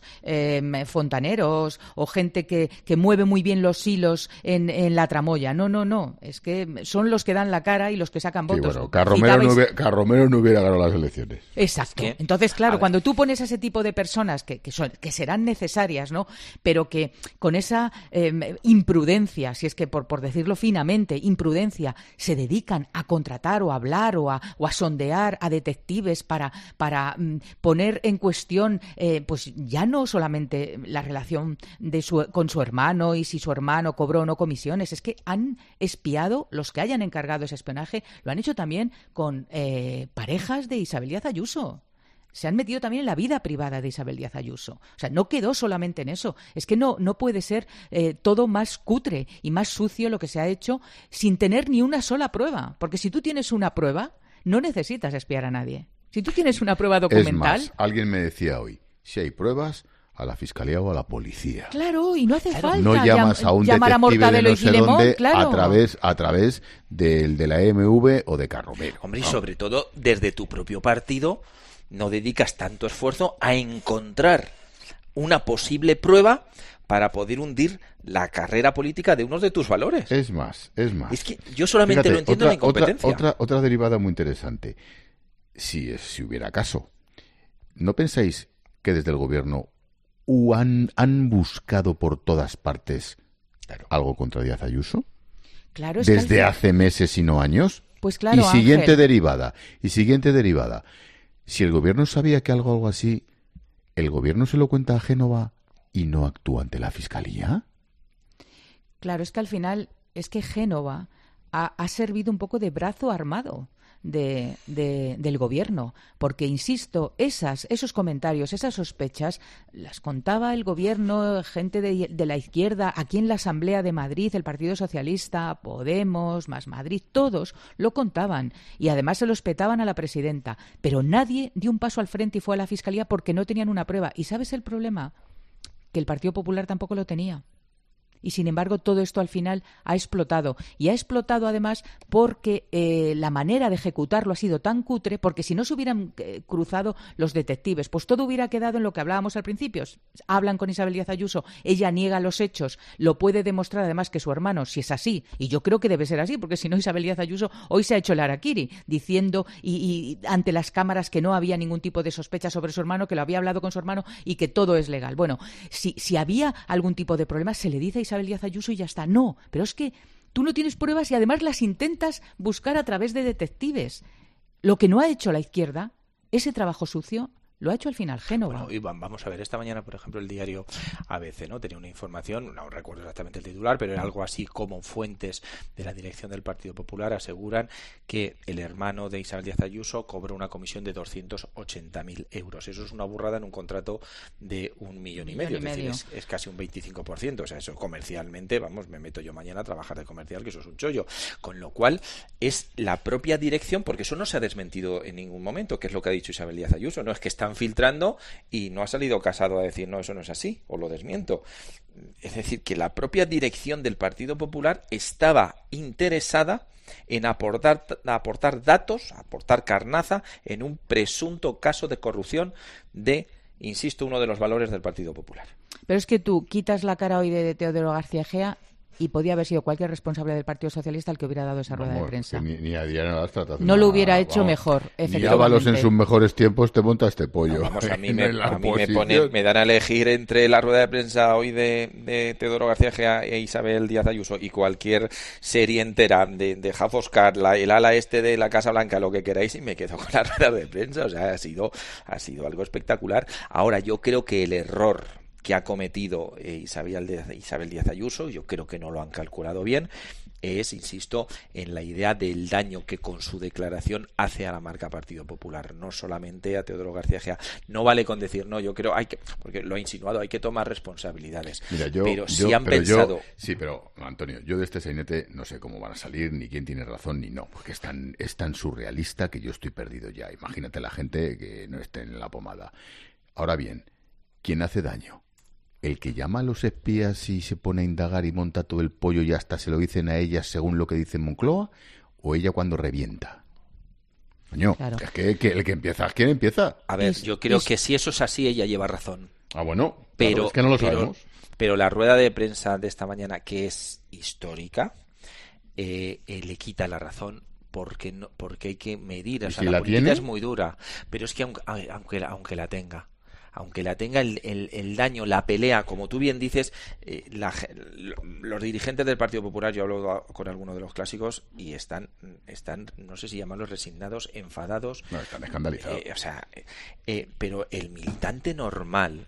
fontaneros o gente que mueve muy bien los hilos en la tramoya. No. Es que son los que dan la cara y los que sacan votos. Sí, bueno, Carromero no hubiera ganado las elecciones. Exacto. Entonces, claro, cuando tú pones a ese tipo de personas que serán necesarias, ¿no? Pero que con esa imprudencia, si es que por decirlo finamente, imprudencia, se dedican a contratar o a hablar o a sondear a detectives para poner en cuestión pues ya no solamente la relación con su hermano y si su hermano cobró o no comisiones, es que han espiado, los que hayan encargado ese espionaje, lo han hecho también con parejas de Isabel Díaz Ayuso. Se han metido también en la vida privada de Isabel Díaz Ayuso. O sea, no quedó solamente en eso. Es que no puede ser todo más cutre y más sucio lo que se ha hecho sin tener ni una sola prueba. Porque si tú tienes una prueba, no necesitas espiar a nadie. Si tú tienes una prueba documental... Es más, alguien me decía hoy, si hay pruebas, a la fiscalía o a la policía. Claro, y no hace falta no llamas a un llamar a detective de no sé dónde, claro. a través de la EMV o de Carromero. Hombre, y sobre todo desde tu propio partido... no dedicas tanto esfuerzo a encontrar una posible prueba para poder hundir la carrera política de unos de tus valores. Es más. Es que yo solamente lo entiendo en la incompetencia. Otra derivada muy interesante. Si hubiera caso, ¿no pensáis que desde el gobierno han buscado por todas partes algo contra Díaz Ayuso? Claro, es desde hace meses y no años. Pues claro, y siguiente Ángel. derivada. Si el gobierno sabía que algo así, ¿el gobierno se lo cuenta a Génova y no actúa ante la fiscalía? Claro, es que al final es que Génova ha servido un poco de brazo armado del gobierno, porque insisto, esos comentarios, esas sospechas las contaba el gobierno, gente de la izquierda, aquí en la Asamblea de Madrid, el Partido Socialista, Podemos, Más Madrid, todos lo contaban y además se lo espetaban a la presidenta, pero nadie dio un paso al frente y fue a la fiscalía porque no tenían una prueba. ¿Y sabes el problema? Que el Partido Popular tampoco lo tenía. Y sin embargo todo esto al final ha explotado. Y ha explotado además porque la manera de ejecutarlo ha sido tan cutre, porque si no se hubieran cruzado los detectives, pues todo hubiera quedado en lo que hablábamos al principio. Hablan con Isabel Díaz Ayuso, ella niega los hechos, lo puede demostrar además que su hermano, si es así, y yo creo que debe ser así, porque si no Isabel Díaz Ayuso hoy se ha hecho el harakiri, diciendo y ante las cámaras que no había ningún tipo de sospecha sobre su hermano, que lo había hablado con su hermano y que todo es legal. Bueno, si había algún tipo de problema, se le dice a Isabel Díaz Ayuso y ya está. No, pero es que tú no tienes pruebas y además las intentas buscar a través de detectives. Lo que no ha hecho la izquierda, ese trabajo sucio, lo ha hecho al final Génova. Bueno, y vamos a ver, esta mañana, por ejemplo, el diario ABC, ¿no? Tenía una información, no recuerdo exactamente el titular, pero era algo así como fuentes de la dirección del Partido Popular aseguran que el hermano de Isabel Díaz Ayuso cobró una comisión de 280.000 euros. Eso es una burrada en un contrato de 1,5 millones. Es decir, es casi un 25%. O sea, eso comercialmente, vamos, me meto yo mañana a trabajar de comercial, que eso es un chollo. Con lo cual, es la propia dirección, porque eso no se ha desmentido en ningún momento, que es lo que ha dicho Isabel Díaz Ayuso, no es que están filtrando y no ha salido Casado a decir no, eso no es así, o lo desmiento. Es decir, que la propia dirección del Partido Popular estaba interesada en aportar datos, aportar carnaza en un presunto caso de corrupción de, insisto, uno de los valores del Partido Popular. Pero es que tú quitas la cara hoy de Teodoro García Egea y podía haber sido cualquier responsable del Partido Socialista el que hubiera dado esa rueda de prensa. Ni a Diana Lastra no lo hubiera hecho mejor, efectivamente. Ni Ábalos en sus mejores tiempos te monta este pollo. Vamos, a mí me dan a elegir entre la rueda de prensa hoy de Teodoro García Egea e Isabel Díaz Ayuso y cualquier serie entera de House of Cards, el ala de la Casa Blanca, lo que queráis, y me quedo con la rueda de prensa. O sea, ha sido algo espectacular. Ahora, yo creo que el error que ha cometido Isabel Díaz Ayuso, yo creo que no lo han calculado bien, es, insisto, en la idea del daño que con su declaración hace a la marca Partido Popular, no solamente a Teodoro García Egea. No vale con decir, no, yo creo, porque lo ha insinuado, hay que tomar responsabilidades. Mira, pero Antonio, yo de este sainete no sé cómo van a salir, ni quién tiene razón, ni no, porque es tan surrealista que yo estoy perdido ya. Imagínate la gente que no esté en la pomada. Ahora bien, ¿quién hace daño? ¿El que llama a los espías y se pone a indagar y monta todo el pollo y hasta se lo dicen a ellas según lo que dice Moncloa? ¿O ella cuando revienta? Coño, claro. Es que el que empieza, ¿quién empieza? A ver, yo creo que si eso es así, ella lleva razón. Ah, bueno, pero claro, es que no lo sabemos. Pero la rueda de prensa de esta mañana, que es histórica, le quita la razón. Porque hay que medir, o sea, la política es muy dura, pero es que aunque la tenga, el daño, la pelea, como tú bien dices, los dirigentes del Partido Popular, yo hablo con algunos de los clásicos y están no sé si llamarlos resignados, enfadados. No, están escandalizados. Pero el militante normal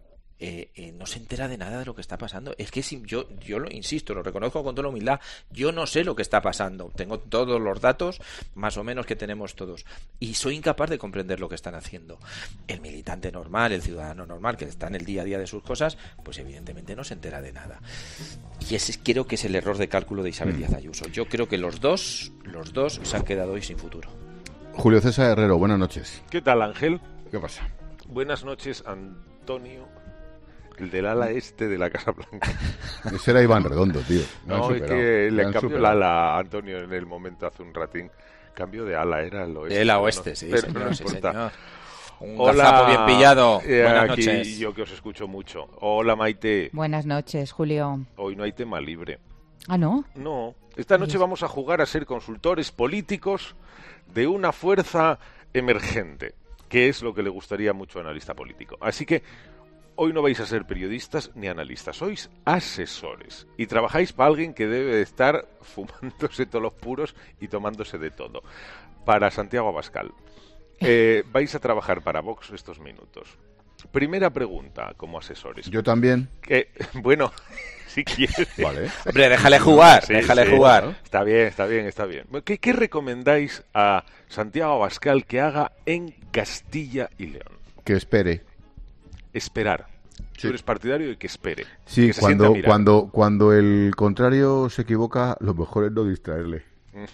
no se entera de nada de lo que está pasando. Es que yo lo insisto, lo reconozco con toda la humildad, yo no sé lo que está pasando. Tengo todos los datos, más o menos, que tenemos todos, y soy incapaz de comprender lo que están haciendo. El militante normal, el ciudadano normal, que está en el día a día de sus cosas, pues evidentemente no se entera de nada. Y ese creo que es el error de cálculo de Isabel Díaz Ayuso. Yo creo que los dos se han quedado hoy sin futuro. Julio César Herrero, buenas noches. ¿Qué tal, Ángel? ¿Qué pasa? Buenas noches, Antonio. El del ala de la Casa Blanca. Ese era Iván Redondo, tío. No, es que le cambió el ala a Antonio en el momento, hace un ratín. Cambio de ala, era el oeste. El oeste, ¿no? Sí, pero señor, no sí, importa. Señor. Un gazapo bien pillado. Buenas aquí noches. Yo que os escucho mucho. Hola, Maite. Buenas noches, Julio. Hoy no hay tema libre. ¿Ah, no? No. Esta noche vamos a jugar a ser consultores políticos de una fuerza emergente, que es lo que le gustaría mucho a un analista político. Así que hoy no vais a ser periodistas ni analistas, sois asesores y trabajáis para alguien que debe de estar fumándose todos los puros y tomándose de todo. Para Santiago Abascal. Vais a trabajar para Vox estos minutos. Primera pregunta como asesores. Yo también. Bueno, si quieres. Vale. Hombre, déjale jugar, sí, déjale sí, jugar. ¿no? Está bien. ¿Qué recomendáis a Santiago Abascal que haga en Castilla y León? Que espere. Esperar. Sí. Tú eres partidario de que espere. Sí, que cuando el contrario se equivoca, lo mejor es no distraerle.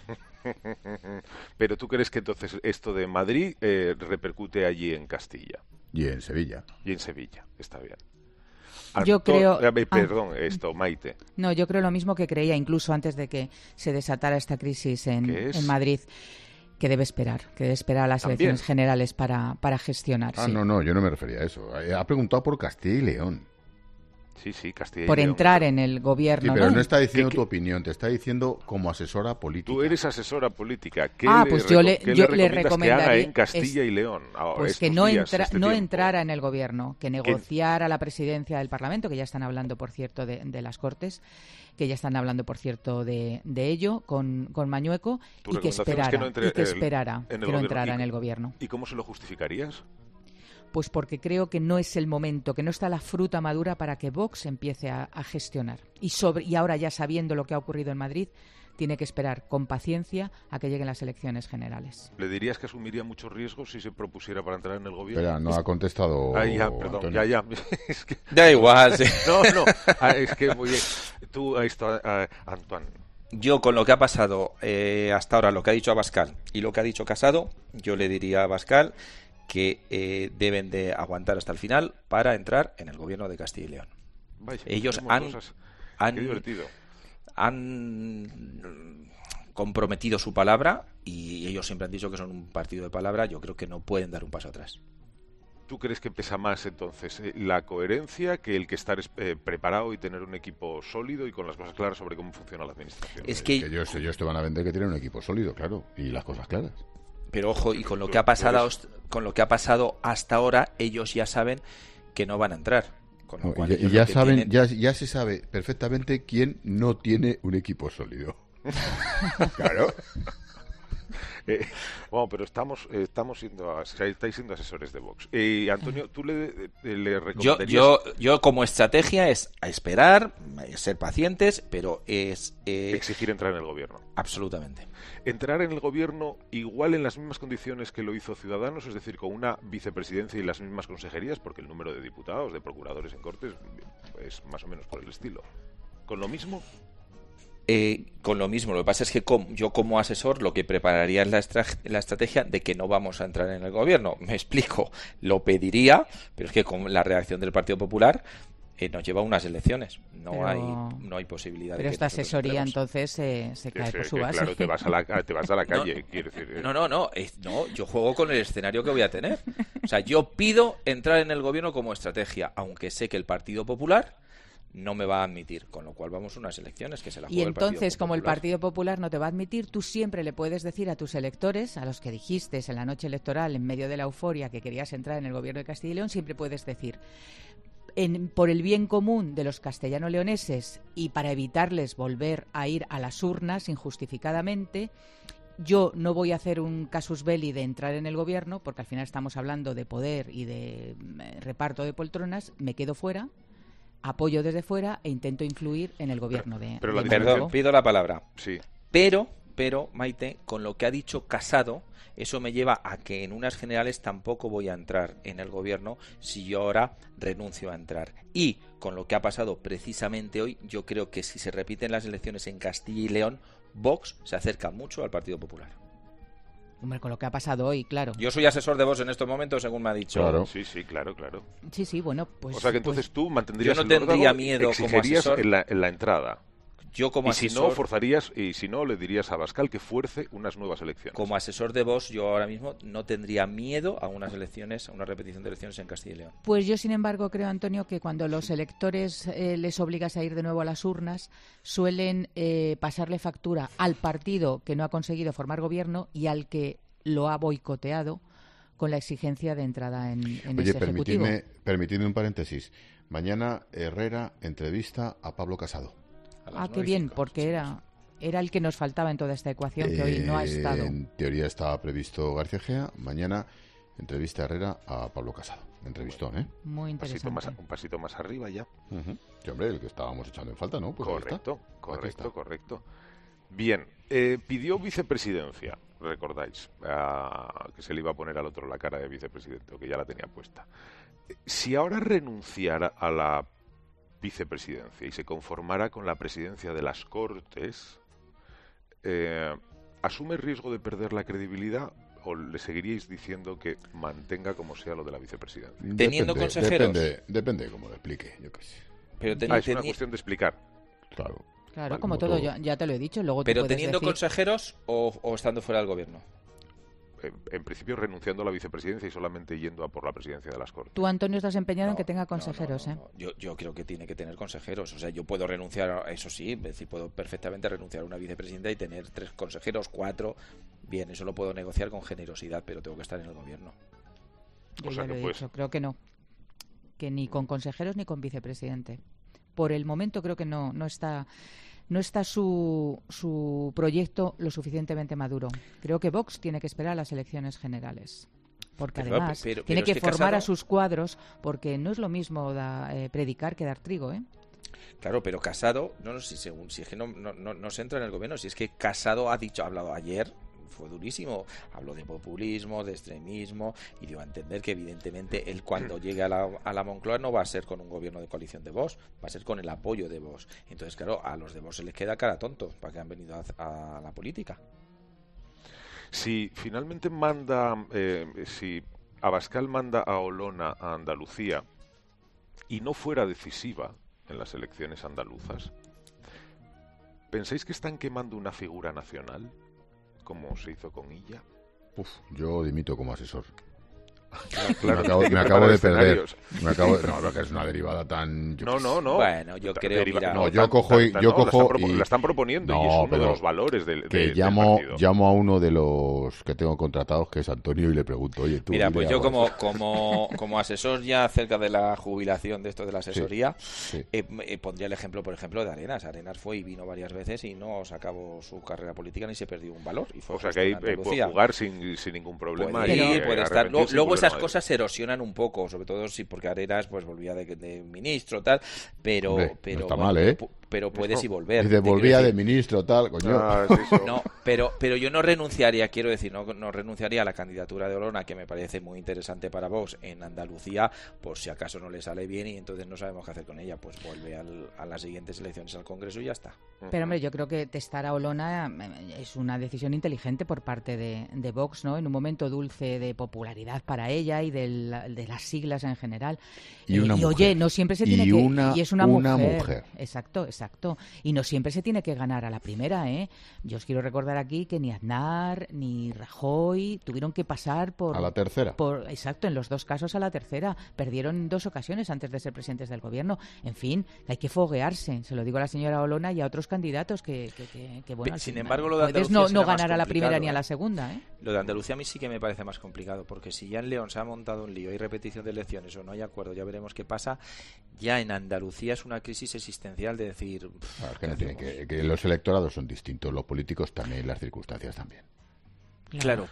Pero tú crees que entonces esto de Madrid repercute allí en Castilla. Y en Sevilla. Está bien. Yo creo... Perdón, Maite. No, yo creo lo mismo que creía incluso antes de que se desatara esta crisis en Madrid. Que debe esperar a las elecciones generales para gestionar. Sí. No, yo no me refería a eso. Ha preguntado por Castilla y León. Sí, Castilla y por León. entrar en el gobierno. Sí, pero no está diciendo tu opinión, te está diciendo como asesora política. Tú eres asesora política. ¿Qué yo le recomiendas que haga en Castilla y León? Pues que no entrara en el gobierno, que negociara la presidencia del Parlamento, que ya están hablando, por cierto, de las Cortes, que ya están hablando, por cierto, de ello con Mañueco, y que esperara, que no entrara en el gobierno. ¿Y cómo se lo justificarías? Pues porque creo que no es el momento, que no está la fruta madura para que Vox empiece a gestionar. Y ahora, ya sabiendo lo que ha ocurrido en Madrid, tiene que esperar con paciencia a que lleguen las elecciones generales. ¿Le dirías que asumiría muchos riesgos si se propusiera para entrar en el gobierno? Espera, no ha contestado. Perdón, ya. Es que... Da igual, sí. No, es que muy bien. Tú, Antoine. Yo, con lo que ha pasado hasta ahora, lo que ha dicho Abascal y lo que ha dicho Casado, yo le diría a Abascal que deben de aguantar hasta el final para entrar en el gobierno de Castilla y León. Vaya, ellos han comprometido su palabra y ellos siempre han dicho que son un partido de palabra. Yo creo que no pueden dar un paso atrás. ¿Tú crees que pesa más entonces la coherencia que el que estar preparado y tener un equipo sólido y con las cosas claras sobre cómo funciona la administración? Es que ellos te van a vender que tienen un equipo sólido, claro, y las cosas claras. Pero ojo, y con lo que ha pasado hasta ahora, ellos ya saben que no van a entrar. Con lo cual, y ya saben, ya se sabe perfectamente quién no tiene un equipo sólido. Claro. Bueno, pero estáis siendo asesores de Vox. Antonio, ¿tú le recomendarías? Yo como estrategia es a esperar, ser pacientes, pero es... exigir entrar en el gobierno. Absolutamente. Entrar en el gobierno igual en las mismas condiciones que lo hizo Ciudadanos, es decir, con una vicepresidencia y las mismas consejerías, porque el número de diputados, de procuradores en Cortes es más o menos por el estilo. ¿Con lo mismo? Con lo mismo, lo que pasa es que yo como asesor lo que prepararía es la estrategia de que no vamos a entrar en el gobierno. Me explico, lo pediría, pero es que con la reacción del Partido Popular nos lleva a unas elecciones. No hay posibilidad. Pero de que esta asesoría entonces se cae por su base. Claro, te vas a la calle. Quiero decir, No, yo juego con el escenario que voy a tener. O sea, yo pido entrar en el gobierno como estrategia, aunque sé que el Partido Popular no me va a admitir, con lo cual vamos a unas elecciones que se la juega el Partido Popular. Y entonces, como el Partido Popular no te va a admitir, tú siempre le puedes decir a tus electores, a los que dijiste en la noche electoral, en medio de la euforia, que querías entrar en el gobierno de Castilla y León, siempre puedes decir, por el bien común de los castellano-leoneses y para evitarles volver a ir a las urnas injustificadamente, yo no voy a hacer un casus belli de entrar en el gobierno, porque al final estamos hablando de poder y de reparto de poltronas, me quedo fuera, apoyo desde fuera e intento influir en el gobierno Perdón, pido la palabra. Sí. Pero, Maite, con lo que ha dicho Casado, eso me lleva a que en unas generales tampoco voy a entrar en el gobierno si yo ahora renuncio a entrar. Y con lo que ha pasado precisamente hoy, yo creo que si se repiten las elecciones en Castilla y León, Vox se acerca mucho al Partido Popular. Hombre, con lo que ha pasado hoy, claro. Yo soy asesor de Vox en estos momentos, según me ha dicho. Claro. Sí, claro. Sí, bueno, pues... O sea que entonces tú mantendrías yo no tendría miedo como asesor en la entrada. Yo como asesor... Y si no, forzarías, y si no, le dirías a Abascal que fuerce unas nuevas elecciones. Como asesor de Vox, yo ahora mismo no tendría miedo a unas elecciones, a una repetición de elecciones en Castilla y León. Pues yo, sin embargo, creo, Antonio, que cuando los electores les obligas a ir de nuevo a las urnas, suelen pasarle factura al partido que no ha conseguido formar gobierno y al que lo ha boicoteado con la exigencia de entrada en ese Ejecutivo. Permitidme un paréntesis. Mañana Herrera entrevista a Pablo Casado. Qué bien, porque era el que nos faltaba en toda esta ecuación, que hoy no ha estado. En teoría estaba previsto García Egea. Mañana entrevista a Herrera a Pablo Casado. Entrevistón, ¿eh? Muy interesante. Un pasito más arriba ya. Sí, hombre, el que estábamos echando en falta, ¿no? Pues correcto. Bien, pidió vicepresidencia, recordáis, que se le iba a poner al otro la cara de vicepresidente, o que ya la tenía puesta. Si ahora renunciara a la vicepresidencia y se conformara con la presidencia de las Cortes, ¿asume el riesgo de perder la credibilidad o le seguiríais diciendo que mantenga como sea lo de la vicepresidencia? Teniendo consejeros. Depende de cómo lo explique, yo qué sé. Pero es una cuestión de explicar. Claro. Claro, vale, como todo, ya te lo he dicho. Luego ¿pero tú puedes teniendo decir... consejeros o estando fuera del gobierno? En principio renunciando a la vicepresidencia y solamente yendo a por la presidencia de las Cortes. Tú, Antonio, estás empeñado en que tenga consejeros, no. Yo creo que tiene que tener consejeros. O sea, yo puedo renunciar, eso sí, es decir, puedo perfectamente renunciar a una vicepresidenta y tener 3 consejeros, 4. Bien, eso lo puedo negociar con generosidad, pero tengo que estar en el gobierno. Yo ya lo he dicho, creo que no. Que ni con consejeros ni con vicepresidente. Por el momento creo que no está su proyecto lo suficientemente maduro. Creo que Vox tiene que esperar a las elecciones generales. Porque además tiene que formar a sus cuadros, porque no es lo mismo predicar que dar trigo, ¿eh? Claro, pero Casado, si es que no se entra en el gobierno, si es que Casado ha hablado ayer, fue durísimo, habló de populismo, de extremismo, y dio a entender que evidentemente él cuando llegue a la Moncloa no va a ser con un gobierno de coalición de Vox, va a ser con el apoyo de Vox. Entonces, claro, a los de Vox se les queda cara tonto para que han venido a la política. Si finalmente si Abascal manda a Olona a Andalucía y no fuera decisiva en las elecciones andaluzas, ¿pensáis que están quemando una figura nacional? Como se hizo con Illa. Yo dimito como asesor. Claro, me acabo de perder. No, que es una derivada tan... No. Bueno, yo creo, mira... No, yo cojo y... La están proponiendo y es uno de los valores del llamo partido. A uno de los que tengo contratados, que es Antonio, y le pregunto, oye, tú... Mira, pues yo como asesor ya acerca de la jubilación de esto de la asesoría, sí. Pondría el ejemplo, por ejemplo, de Arenas. Arenas fue y vino varias veces y no acabó su carrera política ni se perdió un valor. Y fue o sea que ahí puede jugar sin ningún problema. Puede estar. Luego esas cosas se erosionan un poco, sobre todo porque Arenas pues volvía de ministro tal, pero no está mal, ¿eh? Pero puedes y volver. Y volvía de ministro tal, coño. No, pero yo no renunciaría, quiero decir, no renunciaría a la candidatura de Olona, que me parece muy interesante para Vox en Andalucía, por si acaso no le sale bien y entonces no sabemos qué hacer con ella, pues vuelve a las siguientes elecciones al Congreso y ya está. Pero hombre, yo creo que testar a Olona es una decisión inteligente por parte de Vox, ¿no? En un momento dulce de popularidad para ella y de las siglas en general. Y oye, no siempre se tiene que... Y es una mujer. Exacto. Y no siempre se tiene que ganar a la primera, ¿eh? Yo os quiero recordar aquí que ni Aznar ni Rajoy tuvieron que pasar por... A la tercera. Exacto, en los dos casos a la tercera. Perdieron en 2 ocasiones antes de ser presidentes del gobierno. En fin, hay que foguearse. Se lo digo a la señora Olona y a otros candidatos que bueno... Sin embargo, lo de Andalucía puedes no ganar a la primera ni a la segunda, ¿eh? Lo de Andalucía a mí sí que me parece más complicado, porque si ya en León se ha montado un lío, hay repetición de elecciones o no hay acuerdo, ya veremos qué pasa. Ya en Andalucía es una crisis existencial de decir... que los electorados son distintos, los políticos también, las circunstancias también. Claro,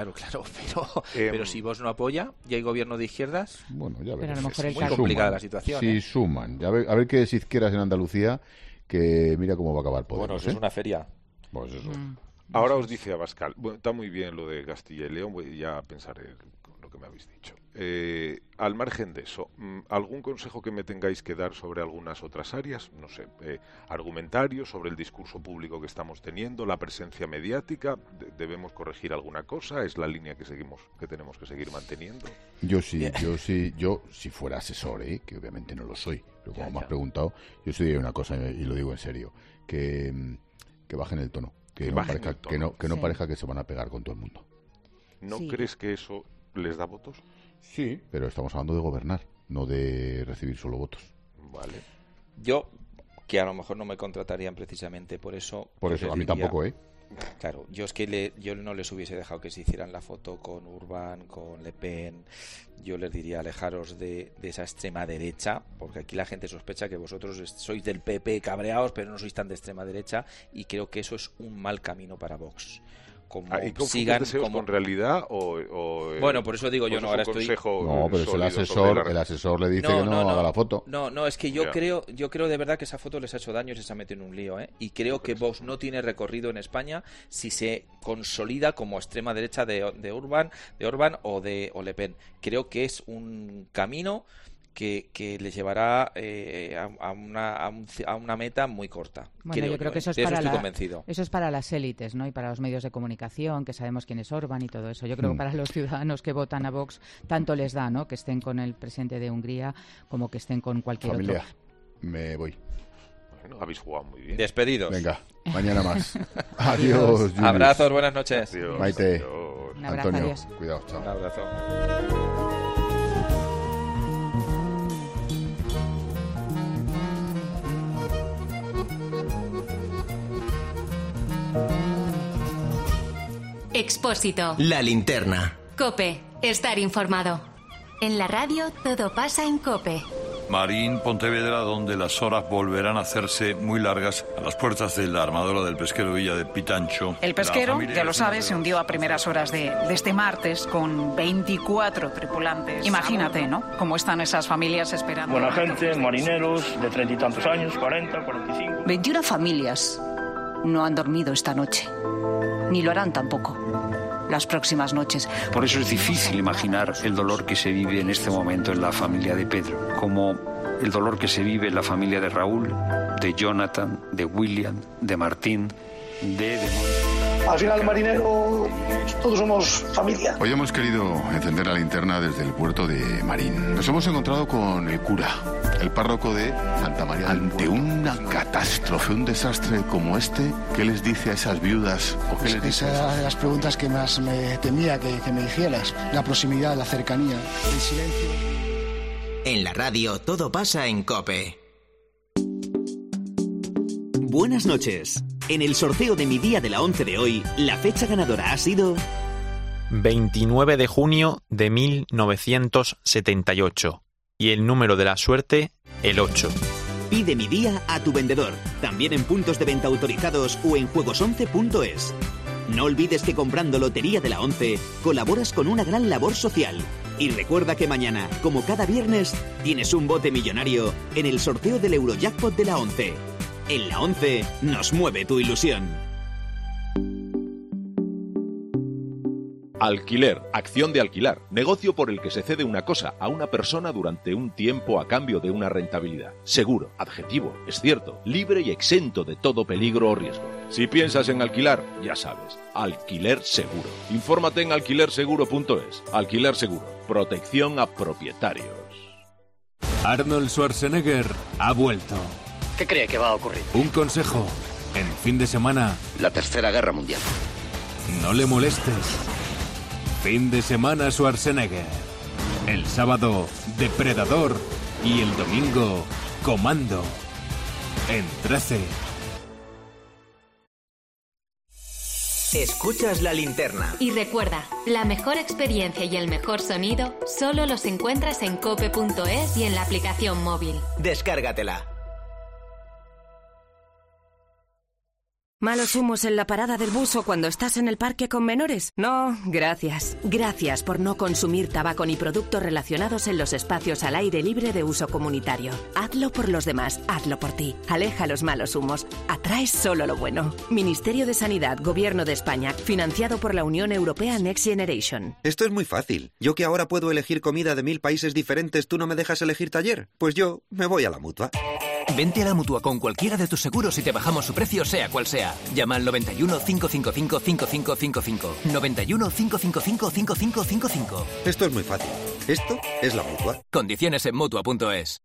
pero si vos no apoya y hay gobierno de izquierdas, bueno, ya pero a lo mejor es muy complicada la situación. Si suman, a ver qué es izquierdas en Andalucía, que mira cómo va a acabar Podemos. Bueno, eso es una feria. Pues eso. Ahora os dice Abascal, bueno, está muy bien lo de Castilla y León, ya pensaré con lo que me habéis dicho. Al margen de eso, ¿algún consejo que me tengáis que dar sobre algunas otras áreas? No sé, argumentarios sobre el discurso público que estamos teniendo, la presencia mediática, ¿debemos corregir alguna cosa? ¿Es la línea que tenemos que seguir manteniendo? Yo si fuera asesor, que obviamente no lo soy, pero como me has preguntado, yo sí diría una cosa y lo digo en serio, que bajen el tono, que no parezca que se van a pegar con todo el mundo. ¿No crees que eso les da votos? Sí, pero estamos hablando de gobernar, no de recibir solo votos. Vale. Yo, que a lo mejor no me contratarían precisamente por eso... Por eso, a mí tampoco, Claro, yo es que yo no les hubiese dejado que se hicieran la foto con Urban, con Le Pen. Yo les diría, alejaros de esa extrema derecha, porque aquí la gente sospecha que vosotros sois del PP cabreados, pero no sois tan de extrema derecha, y creo que eso es un mal camino para Vox. ¿Y sigan deseos con realidad bueno, por eso digo yo, no, ahora estoy... No, pero es el asesor le dice que no haga la foto. No, es que yo creo de verdad que esa foto les ha hecho daño y se ha metido en un lío, y creo que Vox no tiene recorrido en España si se consolida como extrema derecha de Urban o Le Pen. Creo que es un camino que les llevará a una meta muy corta. Bueno, yo creo que eso es estoy convencido. Eso es para las élites, ¿no? Y para los medios de comunicación, que sabemos quién es Orbán y todo eso. Yo creo que para los ciudadanos que votan a Vox tanto les da, ¿no? Que estén con el presidente de Hungría como que estén con cualquier Familia, otro. Me voy. Bueno, habéis jugado muy bien. Despedidos. Venga, mañana más. Adiós. Julius. Abrazos, buenas noches. Adiós. Maite. Adiós. Un abrazo, Antonio, adiós. Cuidado, chao. Un abrazo. Expósito. La linterna. COPE. Estar informado. En la radio todo pasa en COPE. Marín, Pontevedra, donde las horas volverán a hacerse muy largas a las puertas de la armadora del pesquero Villa de Pitancho. El pesquero, ya lo sabes, se hundió a primeras horas de este martes con 24 tripulantes. Imagínate, ¿no? Cómo están esas familias esperando. Buena gente, marineros de 30 y tantos años, 40, 45. 21 familias no han dormido esta noche. Ni lo harán tampoco las próximas noches. Por eso es difícil imaginar el dolor que se vive en este momento en la familia de Pedro, como el dolor que se vive en la familia de Raúl, de Jonathan, de William, de Martín, de Al final, marinero, todos somos familia. Hoy hemos querido encender la linterna desde el puerto de Marín. Nos hemos encontrado con el cura el párroco de Santa María. Ante una catástrofe, un desastre como este, ¿qué les dice a esas viudas? ¿O qué les dice? Esa era de las preguntas que más me temía que me hicieras. La proximidad, la cercanía, el silencio. En la radio todo pasa en COPE. Buenas noches. En el sorteo de Mi Día de la 11 de hoy, la fecha ganadora ha sido 29 de junio de 1978. Y el número de la suerte, el 8. Pide Mi Día a tu vendedor, también en puntos de venta autorizados o en juegos11.es. No olvides que comprando Lotería de la 11 colaboras con una gran labor social. Y recuerda que mañana, como cada viernes, tienes un bote millonario en el sorteo del Eurojackpot de la 11. En la 11 nos mueve tu ilusión. Alquiler, acción de alquilar, negocio por el que se cede una cosa a una persona durante un tiempo a cambio de una rentabilidad. Seguro, adjetivo, es cierto, libre y exento de todo peligro o riesgo. Si piensas en alquilar, ya sabes, alquiler seguro. Infórmate en alquilerseguro.es. Alquiler seguro, protección a propietarios. Arnold Schwarzenegger ha vuelto. ¿Qué cree que va a ocurrir? Un consejo, en fin de semana, La Tercera Guerra Mundial. no le molestes. Fin de semana Schwarzenegger. El sábado, Depredador. Y el domingo, Comando. En 13. Escuchas la linterna. Y recuerda, la mejor experiencia y el mejor sonido solo los encuentras en cope.es y en la aplicación móvil. Descárgatela. ¿Malos humos en la parada del bus o cuando estás en el parque con menores? No, gracias. Gracias por no consumir tabaco ni productos relacionados en los espacios al aire libre de uso comunitario. Hazlo por los demás, hazlo por ti. Aleja los malos humos. Atrae solo lo bueno. Ministerio de Sanidad, Gobierno de España, financiado por la Unión Europea Next Generation. Esto es muy fácil. Yo que ahora puedo elegir comida de 1000 países diferentes, ¿tú no me dejas elegir taller? Pues yo me voy a la Mutua. Vente a la Mutua con cualquiera de tus seguros y te bajamos su precio sea cual sea. Llama al 91 555 5555. 91 555 5555. Esto es muy fácil. Esto es la Mutua. Condiciones en Mutua.es.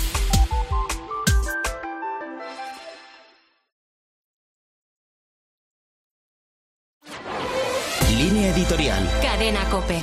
Línea editorial. Cadena COPE.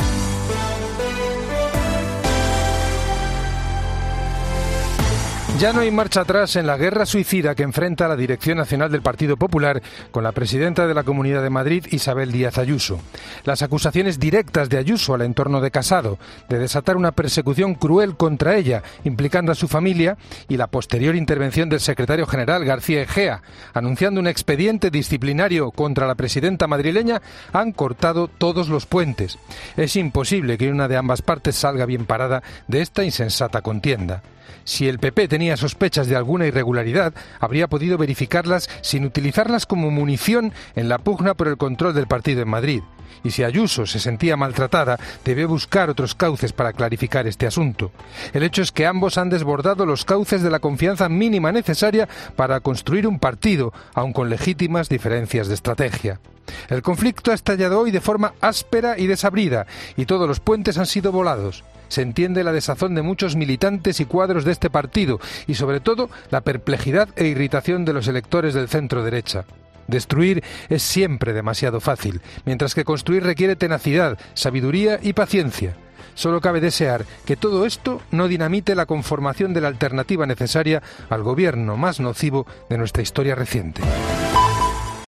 Ya no hay marcha atrás en la guerra suicida que enfrenta la Dirección Nacional del Partido Popular con la presidenta de la Comunidad de Madrid, Isabel Díaz Ayuso. Las acusaciones directas de Ayuso al entorno de Casado de desatar una persecución cruel contra ella, implicando a su familia, y la posterior intervención del secretario general García Egea, anunciando un expediente disciplinario contra la presidenta madrileña, han cortado todos los puentes. Es imposible que una de ambas partes salga bien parada de esta insensata contienda. Si el PP tenía sospechas de alguna irregularidad, habría podido verificarlas sin utilizarlas como munición en la pugna por el control del partido en Madrid. Y si Ayuso se sentía maltratada, debió buscar otros cauces para clarificar este asunto. El hecho es que ambos han desbordado los cauces de la confianza mínima necesaria para construir un partido, aun con legítimas diferencias de estrategia. El conflicto ha estallado hoy de forma áspera y desabrida, y todos los puentes han sido volados. Se entiende la desazón de muchos militantes y cuadros de este partido y, sobre todo, la perplejidad e irritación de los electores del centro-derecha. Destruir es siempre demasiado fácil, mientras que construir requiere tenacidad, sabiduría y paciencia. Solo cabe desear que todo esto no dinamite la conformación de la alternativa necesaria al gobierno más nocivo de nuestra historia reciente.